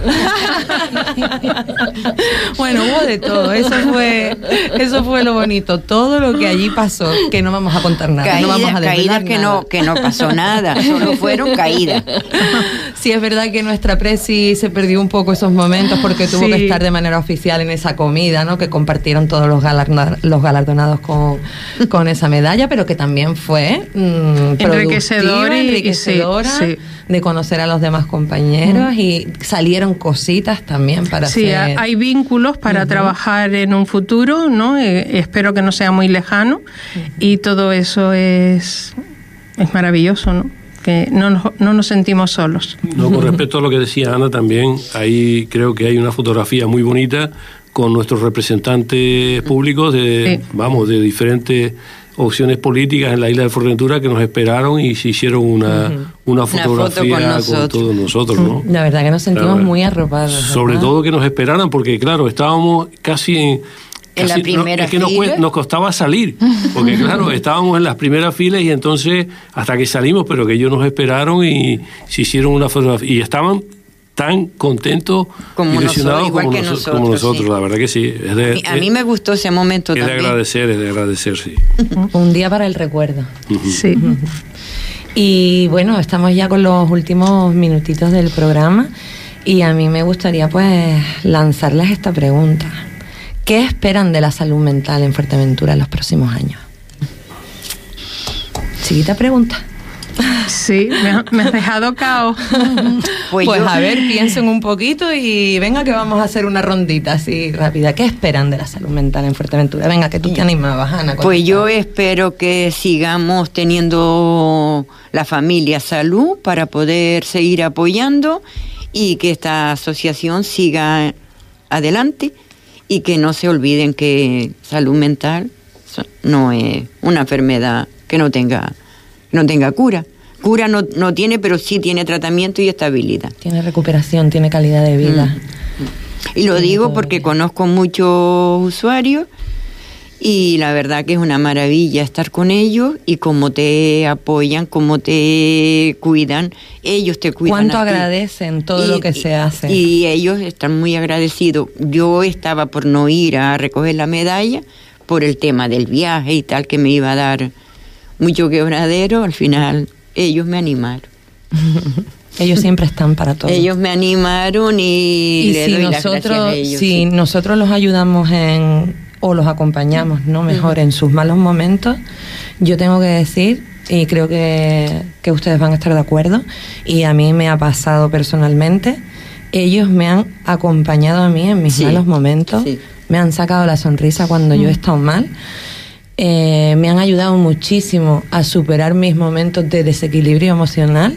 Bueno, hubo de todo. Eso fue lo bonito. Todo lo que allí pasó, que no vamos a contar nada. Caídas que no pasó nada, solo fueron caídas. Sí, es verdad que nuestra presi se perdió un poco esos momentos porque tuvo que estar de manera oficial en esa comida, ¿no? Que compartieron todos los galardonados con esa medalla, pero que también fue enriquecedora de conocer a los demás compañeros y salieron cositas también para hacer. Sí, hay vínculos para trabajar en un futuro, ¿no? Espero que no sea muy lejano y todo eso es maravilloso, ¿no? que no nos sentimos solos. No, con respecto a lo que decía Ana también, ahí creo que hay una fotografía muy bonita con nuestros representantes públicos de diferentes opciones políticas en la isla de Fuerteventura que nos esperaron y se hicieron una fotografía con todos nosotros, ¿no? La verdad que nos sentimos muy arropados. Sobre todo que nos esperaran, porque claro, estábamos casi en la primera fila. Nos costaba salir, porque claro, estábamos en las primeras filas y entonces hasta que salimos, pero que ellos nos esperaron y se hicieron una fotografía y estaban tan contentos, ilusionados como nosotros, sí. La verdad que sí. A mí me gustó ese momento también. Es de agradecer, sí. Un día para el recuerdo. Sí. Y bueno, estamos ya con los últimos minutitos del programa y a mí me gustaría pues lanzarles esta pregunta. ¿Qué esperan de la salud mental en Fuerteventura en los próximos años? Chiquita pregunta. Sí, me has dejado cao. Pues a ver, piensen un poquito y venga que vamos a hacer una rondita así rápida. ¿Qué esperan de la salud mental en Fuerteventura? Venga, que tú te animabas, Ana. Pues yo espero que sigamos teniendo la familia salud para poder seguir apoyando y que esta asociación siga adelante y que no se olviden que salud mental no es una enfermedad que no tenga cura. Cura no tiene, pero sí tiene tratamiento y estabilidad. Tiene recuperación, tiene calidad de vida. Y lo digo porque conozco muchos usuarios y la verdad que es una maravilla estar con ellos y cómo te apoyan, cómo te cuidan, ellos te cuidan. ¿Cuánto agradecen todo lo que se hace? Y ellos están muy agradecidos. Yo estaba por no ir a recoger la medalla por el tema del viaje y tal, que me iba a dar mucho quebradero. Al final ellos me animaron. Ellos siempre están para todo. Ellos me animaron y le doy las gracias a ellos. Si nosotros los ayudamos o los acompañamos, no mejor, en sus malos momentos, yo tengo que decir, y creo que ustedes van a estar de acuerdo, y a mí me ha pasado personalmente, ellos me han acompañado a mí en mis malos momentos, me han sacado la sonrisa cuando yo he estado mal. Me han ayudado muchísimo a superar mis momentos de desequilibrio emocional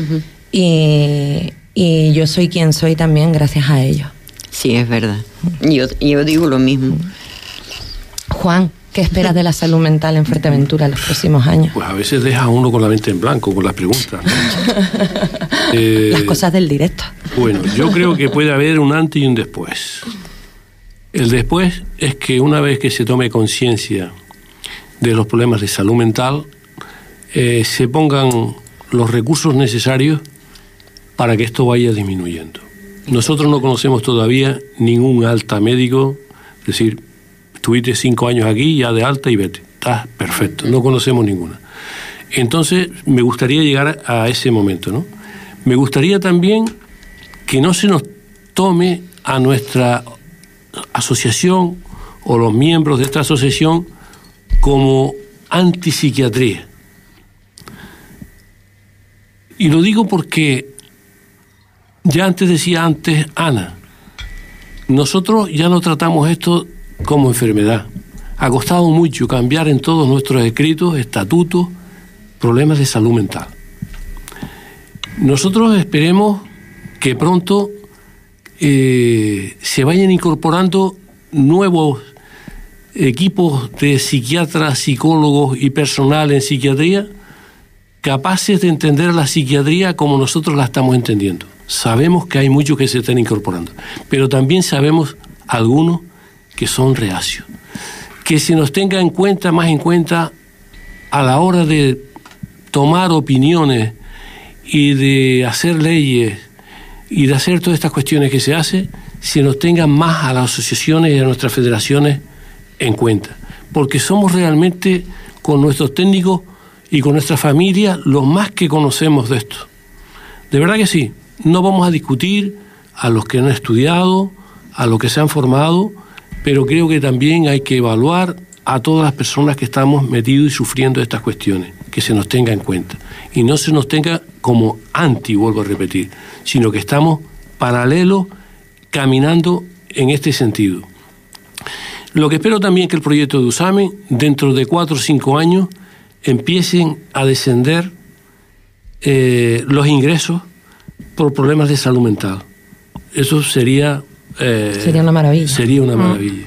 y yo soy quien soy también gracias a ellos. Sí, es verdad. Yo digo lo mismo. Juan, ¿qué esperas de la salud mental en Fuerteventura en los próximos años? Pues a veces deja a uno con la mente en blanco con las preguntas, ¿no? Las cosas del directo. Bueno, yo creo que puede haber un antes y un después. El después es que una vez que se tome conciencia de los problemas de salud mental, se pongan los recursos necesarios para que esto vaya disminuyendo. Nosotros no conocemos todavía ningún alta médico, es decir, estuviste 5 años aquí, ya de alta y vete, está perfecto, no conocemos ninguna. Entonces me gustaría llegar a ese momento, ¿no? Me gustaría también que no se nos tome a nuestra asociación o los miembros de esta asociación como antipsiquiatría. Y lo digo porque ya decía antes Ana, nosotros ya no tratamos esto como enfermedad. Ha costado mucho cambiar en todos nuestros escritos, estatutos, problemas de salud mental. Nosotros esperemos que pronto se vayan incorporando nuevos equipos de psiquiatras, psicólogos y personal en psiquiatría capaces de entender la psiquiatría como nosotros la estamos entendiendo. Sabemos que hay muchos que se están incorporando, pero también sabemos algunos que son reacios. Que se nos tenga más en cuenta a la hora de tomar opiniones y de hacer leyes y de hacer todas estas cuestiones que se hacen, se nos tengan más a las asociaciones y a nuestras federaciones en cuenta, porque somos realmente con nuestros técnicos y con nuestra familia los más que conocemos de esto. De verdad que sí, no vamos a discutir a los que han estudiado, a los que se han formado, pero creo que también hay que evaluar a todas las personas que estamos metidos y sufriendo estas cuestiones, que se nos tenga en cuenta y no se nos tenga como vuelvo a repetir, sino que estamos paralelos caminando en este sentido. Lo que espero también es que el proyecto de USAME, dentro de 4 o 5 años, empiecen a descender los ingresos por problemas de salud mental. Eso sería una maravilla. Sería una maravilla.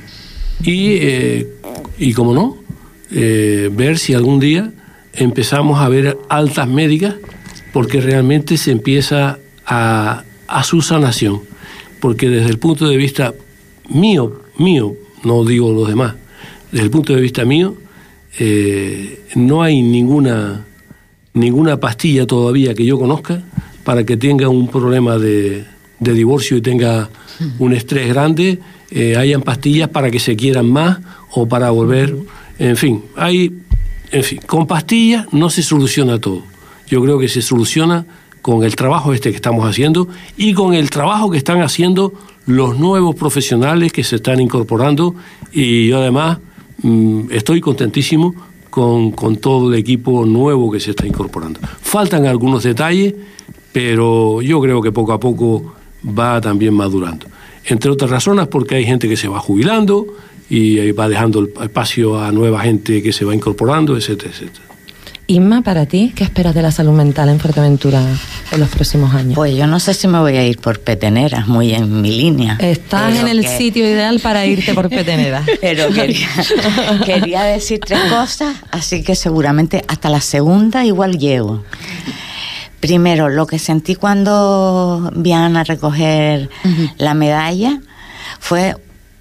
Y como no, ver si algún día empezamos a ver altas médicas, porque realmente se empieza a su sanación. Porque desde el punto de vista mío, no digo los demás, desde el punto de vista mío, no hay ninguna pastilla todavía que yo conozca para que tenga un problema de divorcio y tenga un estrés grande, hayan pastillas para que se quieran más o para volver, en fin, con pastillas no se soluciona todo. Yo creo que se soluciona con el trabajo que estamos haciendo y con el trabajo que están haciendo los nuevos profesionales que se están incorporando, y yo además estoy contentísimo con todo el equipo nuevo que se está incorporando. Faltan algunos detalles, pero yo creo que poco a poco va también madurando. Entre otras razones porque hay gente que se va jubilando y va dejando el espacio a nueva gente que se va incorporando, etcétera, etcétera. Inma, para ti, ¿qué esperas de la salud mental en Fuerteventura en los próximos años? Pues yo no sé si me voy a ir por Peteneras, muy en mi línea. Estás en el sitio ideal para irte por Peteneras. Pero quería decir 3 cosas, así que seguramente hasta la segunda igual llego. Primero, lo que sentí cuando vinieron a recoger la medalla fue...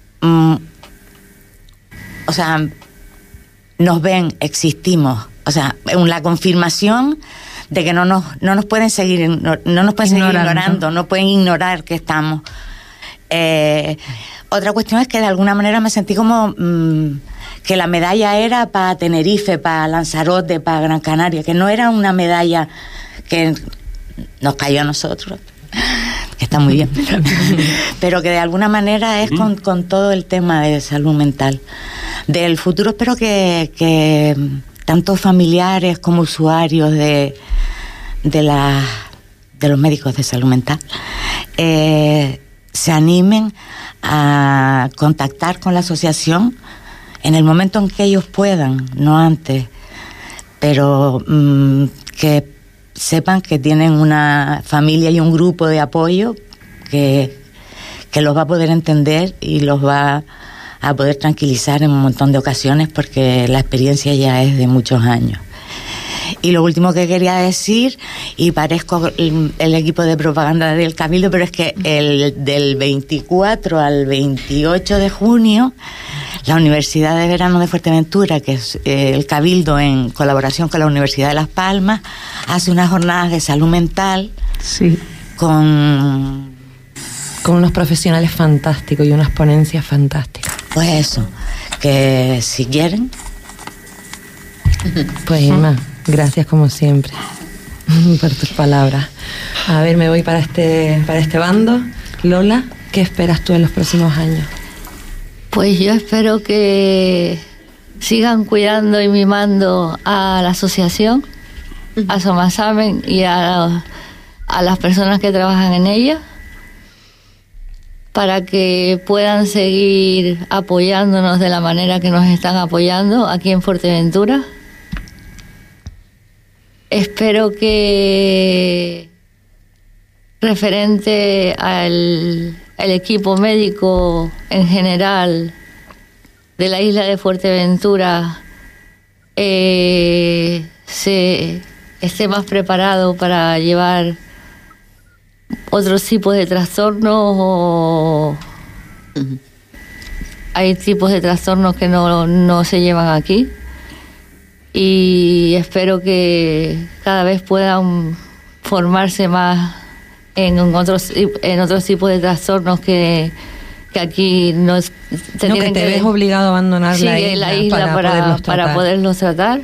o sea, nos ven, existimos. O sea, la confirmación de que no nos pueden seguir ignorando, no pueden ignorar que estamos. Otra cuestión es que de alguna manera me sentí como que la medalla era para Tenerife, para Lanzarote, para Gran Canaria, que no era una medalla que nos cayó a nosotros, que está muy bien, pero que de alguna manera es con todo el tema de salud mental. Del futuro espero que tanto familiares como usuarios de los médicos de salud mental se animen a contactar con la asociación en el momento en que ellos puedan, no antes, pero que sepan que tienen una familia y un grupo de apoyo que los va a poder entender y los va a poder tranquilizar en un montón de ocasiones, porque la experiencia ya es de muchos años. Y lo último que quería decir, y parezco el equipo de propaganda del Cabildo, pero es que del 24 al 28 de junio, la Universidad de Verano de Fuerteventura, que es el Cabildo en colaboración con la Universidad de Las Palmas, hace unas jornadas de salud mental con unos profesionales fantásticos y unas ponencias fantásticas. Pues eso, que si quieren. Pues Inma, gracias como siempre por tus palabras. A ver, me voy para este bando. Lola, ¿qué esperas tú en los próximos años? Pues yo espero que sigan cuidando y mimando a la asociación, a Somasamen y a las personas que trabajan en ella, para que puedan seguir apoyándonos de la manera que nos están apoyando aquí en Fuerteventura. Espero que, referente al equipo médico en general de la isla de Fuerteventura, esté más preparado para llevar otros tipos de trastornos, hay tipos de trastornos que no se llevan aquí, y espero que cada vez puedan formarse más en otros tipos de trastornos que aquí no que te ves obligado a abandonar la isla para poderlos tratar.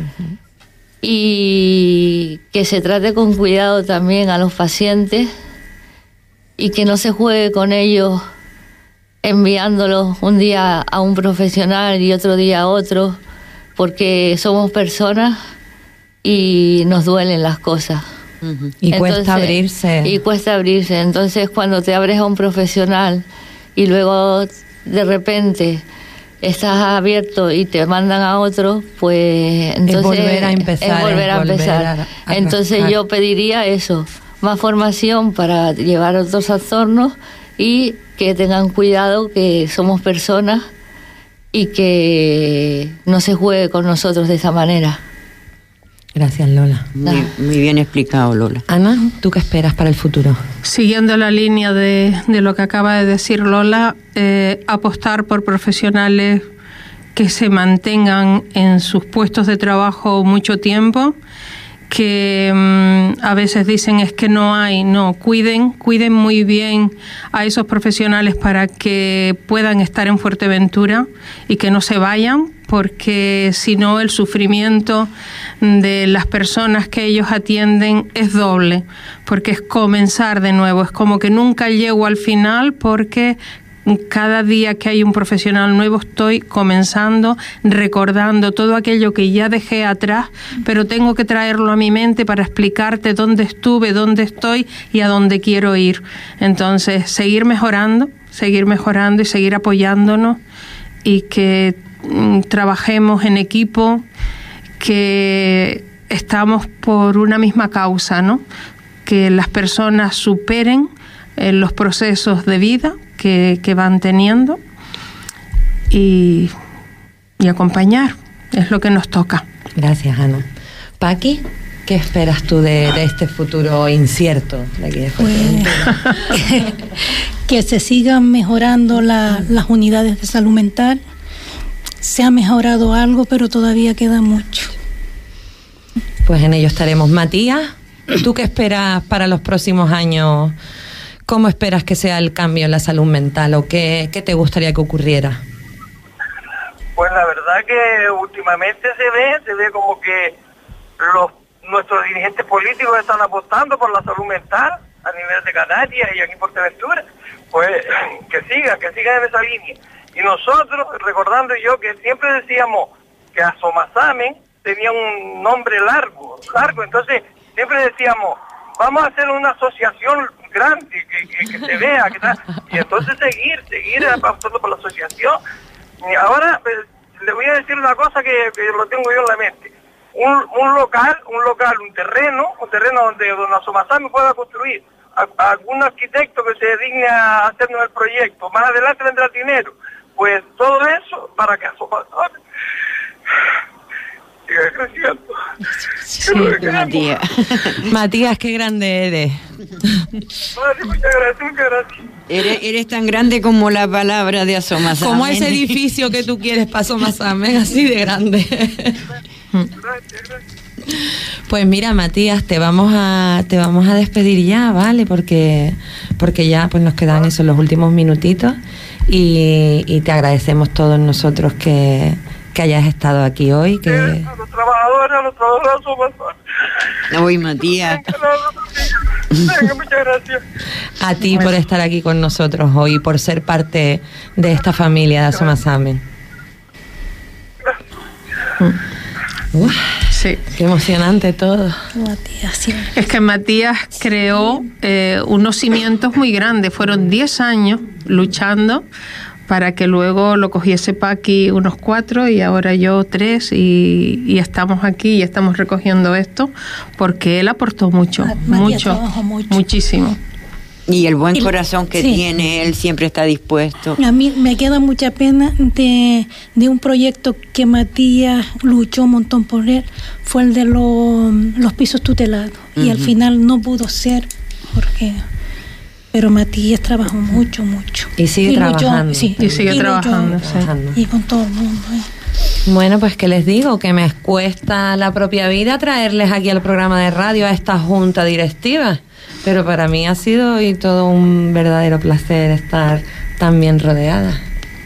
Y que se trate con cuidado también a los pacientes y que no se juegue con ellos enviándolos un día a un profesional y otro día a otro, porque somos personas y nos duelen las cosas. Y cuesta abrirse. Y cuesta abrirse. Entonces, cuando te abres a un profesional y luego de repente estás abierto y te mandan a otro, pues entonces es volver a empezar. Entonces yo pediría eso, más formación para llevar a otros trastornos y que tengan cuidado, que somos personas y que no se juegue con nosotros de esa manera. Gracias, Lola. Muy bien explicado, Lola. Ana, ¿tú qué esperas para el futuro? Siguiendo la línea de lo que acaba de decir Lola, apostar por profesionales que se mantengan en sus puestos de trabajo mucho tiempo, que a veces dicen es que no hay, no, cuiden muy bien a esos profesionales para que puedan estar en Fuerteventura y que no se vayan, porque si no el sufrimiento de las personas que ellos atienden es doble, porque es comenzar de nuevo, es como que nunca llego al final, porque cada día que hay un profesional nuevo estoy comenzando, recordando todo aquello que ya dejé atrás, pero tengo que traerlo a mi mente para explicarte dónde estuve, dónde estoy y a dónde quiero ir. Entonces, seguir mejorando y seguir apoyándonos, y que trabajemos en equipo, que estamos por una misma causa, ¿no? Que las personas superen los procesos de vida que van teniendo y acompañar, es lo que nos toca. Gracias, Ana. Paqui, ¿qué esperas tú de este futuro incierto de aquí de Fuerteventura? Que se sigan mejorando las unidades de salud mental. Se ha mejorado algo, pero todavía queda mucho. Pues en ello estaremos. Matías, ¿tú qué esperas para los próximos años? ¿Cómo esperas que sea el cambio en la salud mental, o qué te gustaría que ocurriera? Pues la verdad que últimamente se ve como que nuestros dirigentes políticos están apostando por la salud mental a nivel de Canarias y aquí en Fuerteventura. Pues que sigan en esa línea. Y nosotros, recordando yo que siempre decíamos que Asomasamen tenía un nombre largo, entonces siempre decíamos, vamos a hacer una asociación grande, que se vea, y entonces seguir apostando por la asociación. Y ahora le voy a decir una cosa que lo tengo yo en la mente. Un local, un terreno donde Asomasamen pueda construir. Algún arquitecto que se digne a hacernos el proyecto, más adelante vendrá dinero. Pues todo eso para que Asomasamen siga creciendo. Sí, Matías. Matías, qué grande eres. Vale, muchas gracias. Eres tan grande como la palabra de Asomasamen. Como ese edificio que tú quieres para Asomasamen, así de grande. Gracias. Pues mira, Matías, te vamos a despedir ya, ¿vale? Porque ya pues nos quedan esos los últimos minutitos, y te agradecemos todos nosotros que hayas estado aquí hoy. Que... A los trabajadores Asomasamen. Uy, Matías. Venga, muchas gracias. A ti por estar aquí con nosotros hoy y por ser parte de esta familia de Asomasamen. Sí. Qué emocionante todo. Matías, sí. Es que Matías creó unos cimientos muy grandes. Fueron 10 años luchando para que luego lo cogiese Paqui unos 4 y ahora yo 3, y estamos aquí y estamos recogiendo esto porque él aportó muchísimo. Y el buen corazón que tiene, él siempre está dispuesto. A mí me queda mucha pena de un proyecto que Matías luchó un montón por él, fue el de los pisos tutelados. Y al final no pudo ser, pero Matías trabajó mucho. Y sigue trabajando. Y sigue trabajando. Y con todo el mundo. Bueno, pues que les digo, que me cuesta la propia vida traerles aquí al programa de radio a esta junta directiva. Pero para mí ha sido hoy todo un verdadero placer estar tan bien rodeada.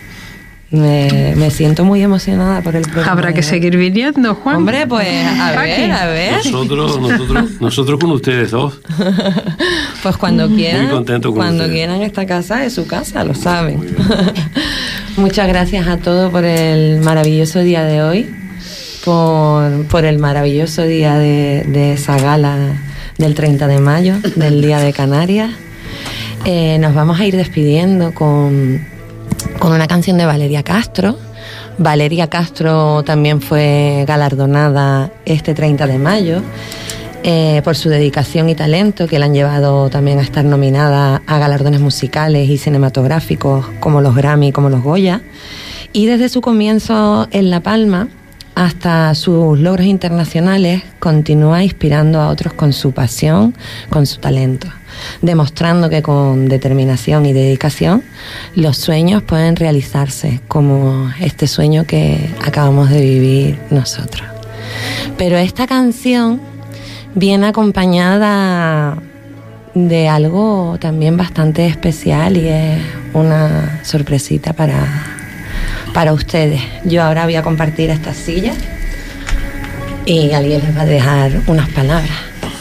Me siento muy emocionada por el programa. Habrá que seguir viniendo, Juan. Hombre, pues a ver. Nosotros con ustedes dos. Pues cuando quieran. Muy contento con cuando ustedes. quieran, esta casa es su casa, lo saben. Muchas gracias a todos por el maravilloso día de hoy, por el maravilloso día de esa gala del 30 de mayo, del Día de Canarias. Nos vamos a ir despidiendo con una canción de Valeria Castro, Valeria Castro también fue galardonada este 30 de mayo por su dedicación y talento, que la han llevado también a estar nominada a galardones musicales y cinematográficos como los Grammy, como los Goya. Y desde su comienzo en La Palma hasta sus logros internacionales continúa inspirando a otros con su pasión, con su talento, demostrando que con determinación y dedicación los sueños pueden realizarse, como este sueño que acabamos de vivir nosotros. Pero esta canción viene acompañada de algo también bastante especial y es una sorpresita para ustedes. Yo ahora voy a compartir esta silla y alguien les va a dejar unas palabras.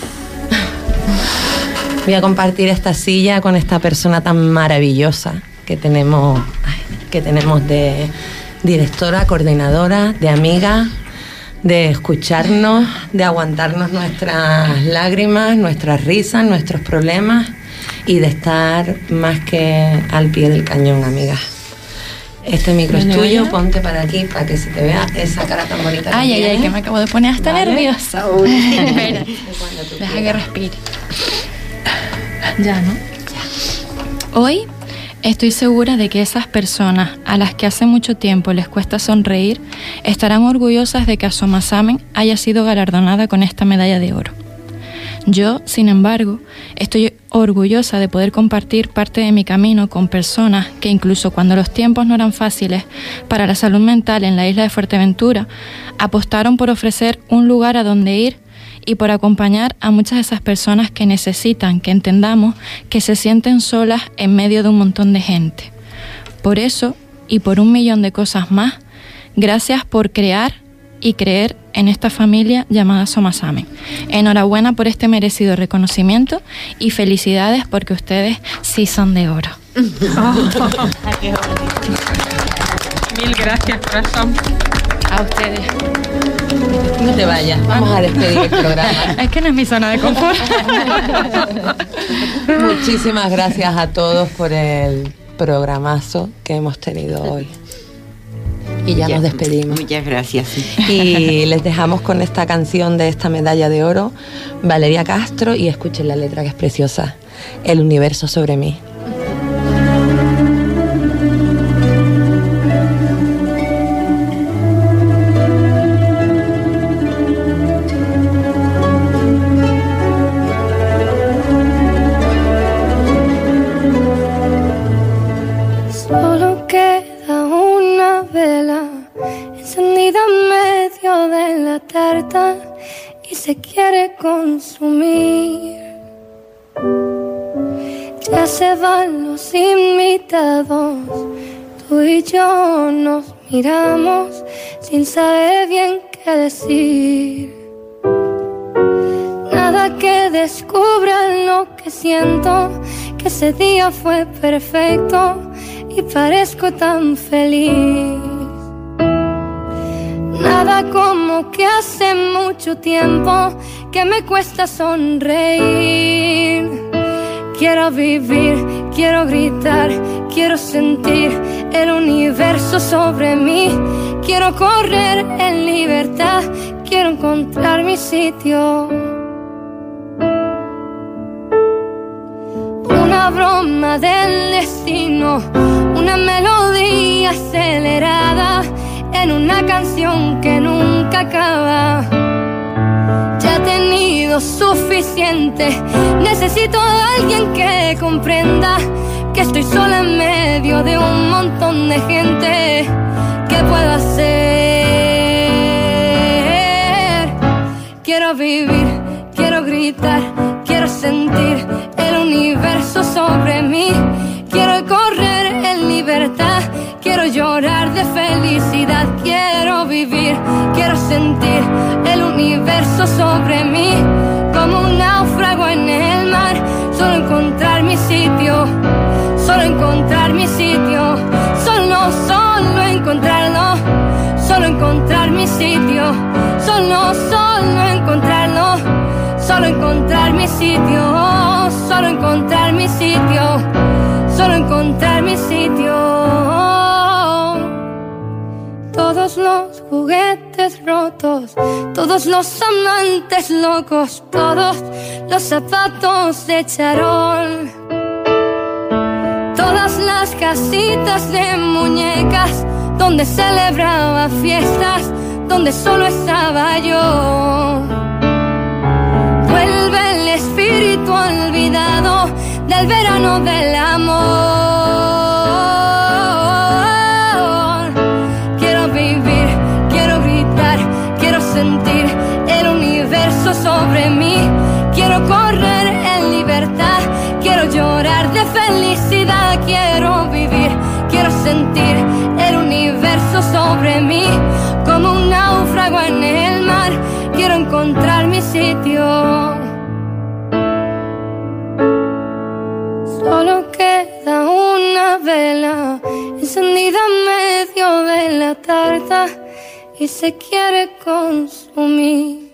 Voy a compartir esta silla con esta persona tan maravillosa que tenemos de directora, coordinadora, de amiga, de escucharnos, de aguantarnos nuestras lágrimas, nuestras risas, nuestros problemas y de estar más que al pie del cañón, amiga. Este micro es tuyo, ponte para aquí para que se te vea esa cara tan bonita. Ay, que me acabo de poner hasta nerviosa. Espera, deja que respire. Ya, ¿no? Ya. Hoy estoy segura de que esas personas a las que hace mucho tiempo les cuesta sonreír estarán orgullosas de que Asomasamen haya sido galardonada con esta medalla de oro. Yo, sin embargo, estoy orgullosa de poder compartir parte de mi camino con personas que incluso cuando los tiempos no eran fáciles para la salud mental en la isla de Fuerteventura, apostaron por ofrecer un lugar a donde ir y por acompañar a muchas de esas personas que necesitan que entendamos que se sienten solas en medio de un montón de gente. Por eso, y por 1.000.000 de cosas más, gracias por crear y creer en esta familia llamada Asomasamen. Enhorabuena por este merecido reconocimiento y felicidades porque ustedes sí son de oro. Mil gracias, corazón. A ustedes. No te vayas, vamos a despedir el programa. Es que no es mi zona de confort. Muchísimas gracias a todos por el programazo que hemos tenido hoy. Y ya nos despedimos. Muchas gracias. Y les dejamos con esta canción de esta medalla de oro, Valeria Castro, y escuchen la letra que es preciosa, El universo sobre mí. Solo queda una vela encendida en medio de la tarta y se quiere consumir. Ya se van los invitados, tú y yo nos miramos sin saber bien qué decir. Nada que descubra lo que siento, que ese día fue perfecto y parezco tan feliz. Nada como que hace mucho tiempo que me cuesta sonreír. Quiero vivir, quiero gritar, quiero sentir el universo sobre mí. Quiero correr en libertad, quiero encontrar mi sitio. Una broma del destino, una melodía acelerada en una canción que nunca acaba. Ya he tenido suficiente, necesito a alguien que comprenda que estoy sola en medio de un montón de gente. ¿Qué puedo hacer? Quiero vivir, quiero gritar, quiero sentir el universo sobre mí. Quiero correr en libertad, quiero llorar de felicidad. Quiero vivir, quiero sentir el universo sobre mí. Como un náufrago en el mar, solo encontrar mi sitio. Solo encontrar mi sitio. Solo encontrarlo. Solo encontrar mi sitio. Solo encontrarlo. Solo encontrar mi sitio. Solo encontrar mi sitio. Solo encontrar mi sitio. todos los juguetes rotos, todos los amantes locos, todos los zapatos de charol, todas las casitas de muñecas donde celebraba fiestas, donde solo estaba yo. Vuelve el espíritu olvidado del verano del amor. Quiero vivir, quiero gritar, quiero sentir el universo sobre mí. Quiero correr en libertad, quiero llorar de felicidad. Quiero vivir, quiero sentir el universo sobre mí. Como un náufrago en el mar, quiero encontrar mi sitio. Solo queda una vela encendida en medio de la tarta y se quiere consumir.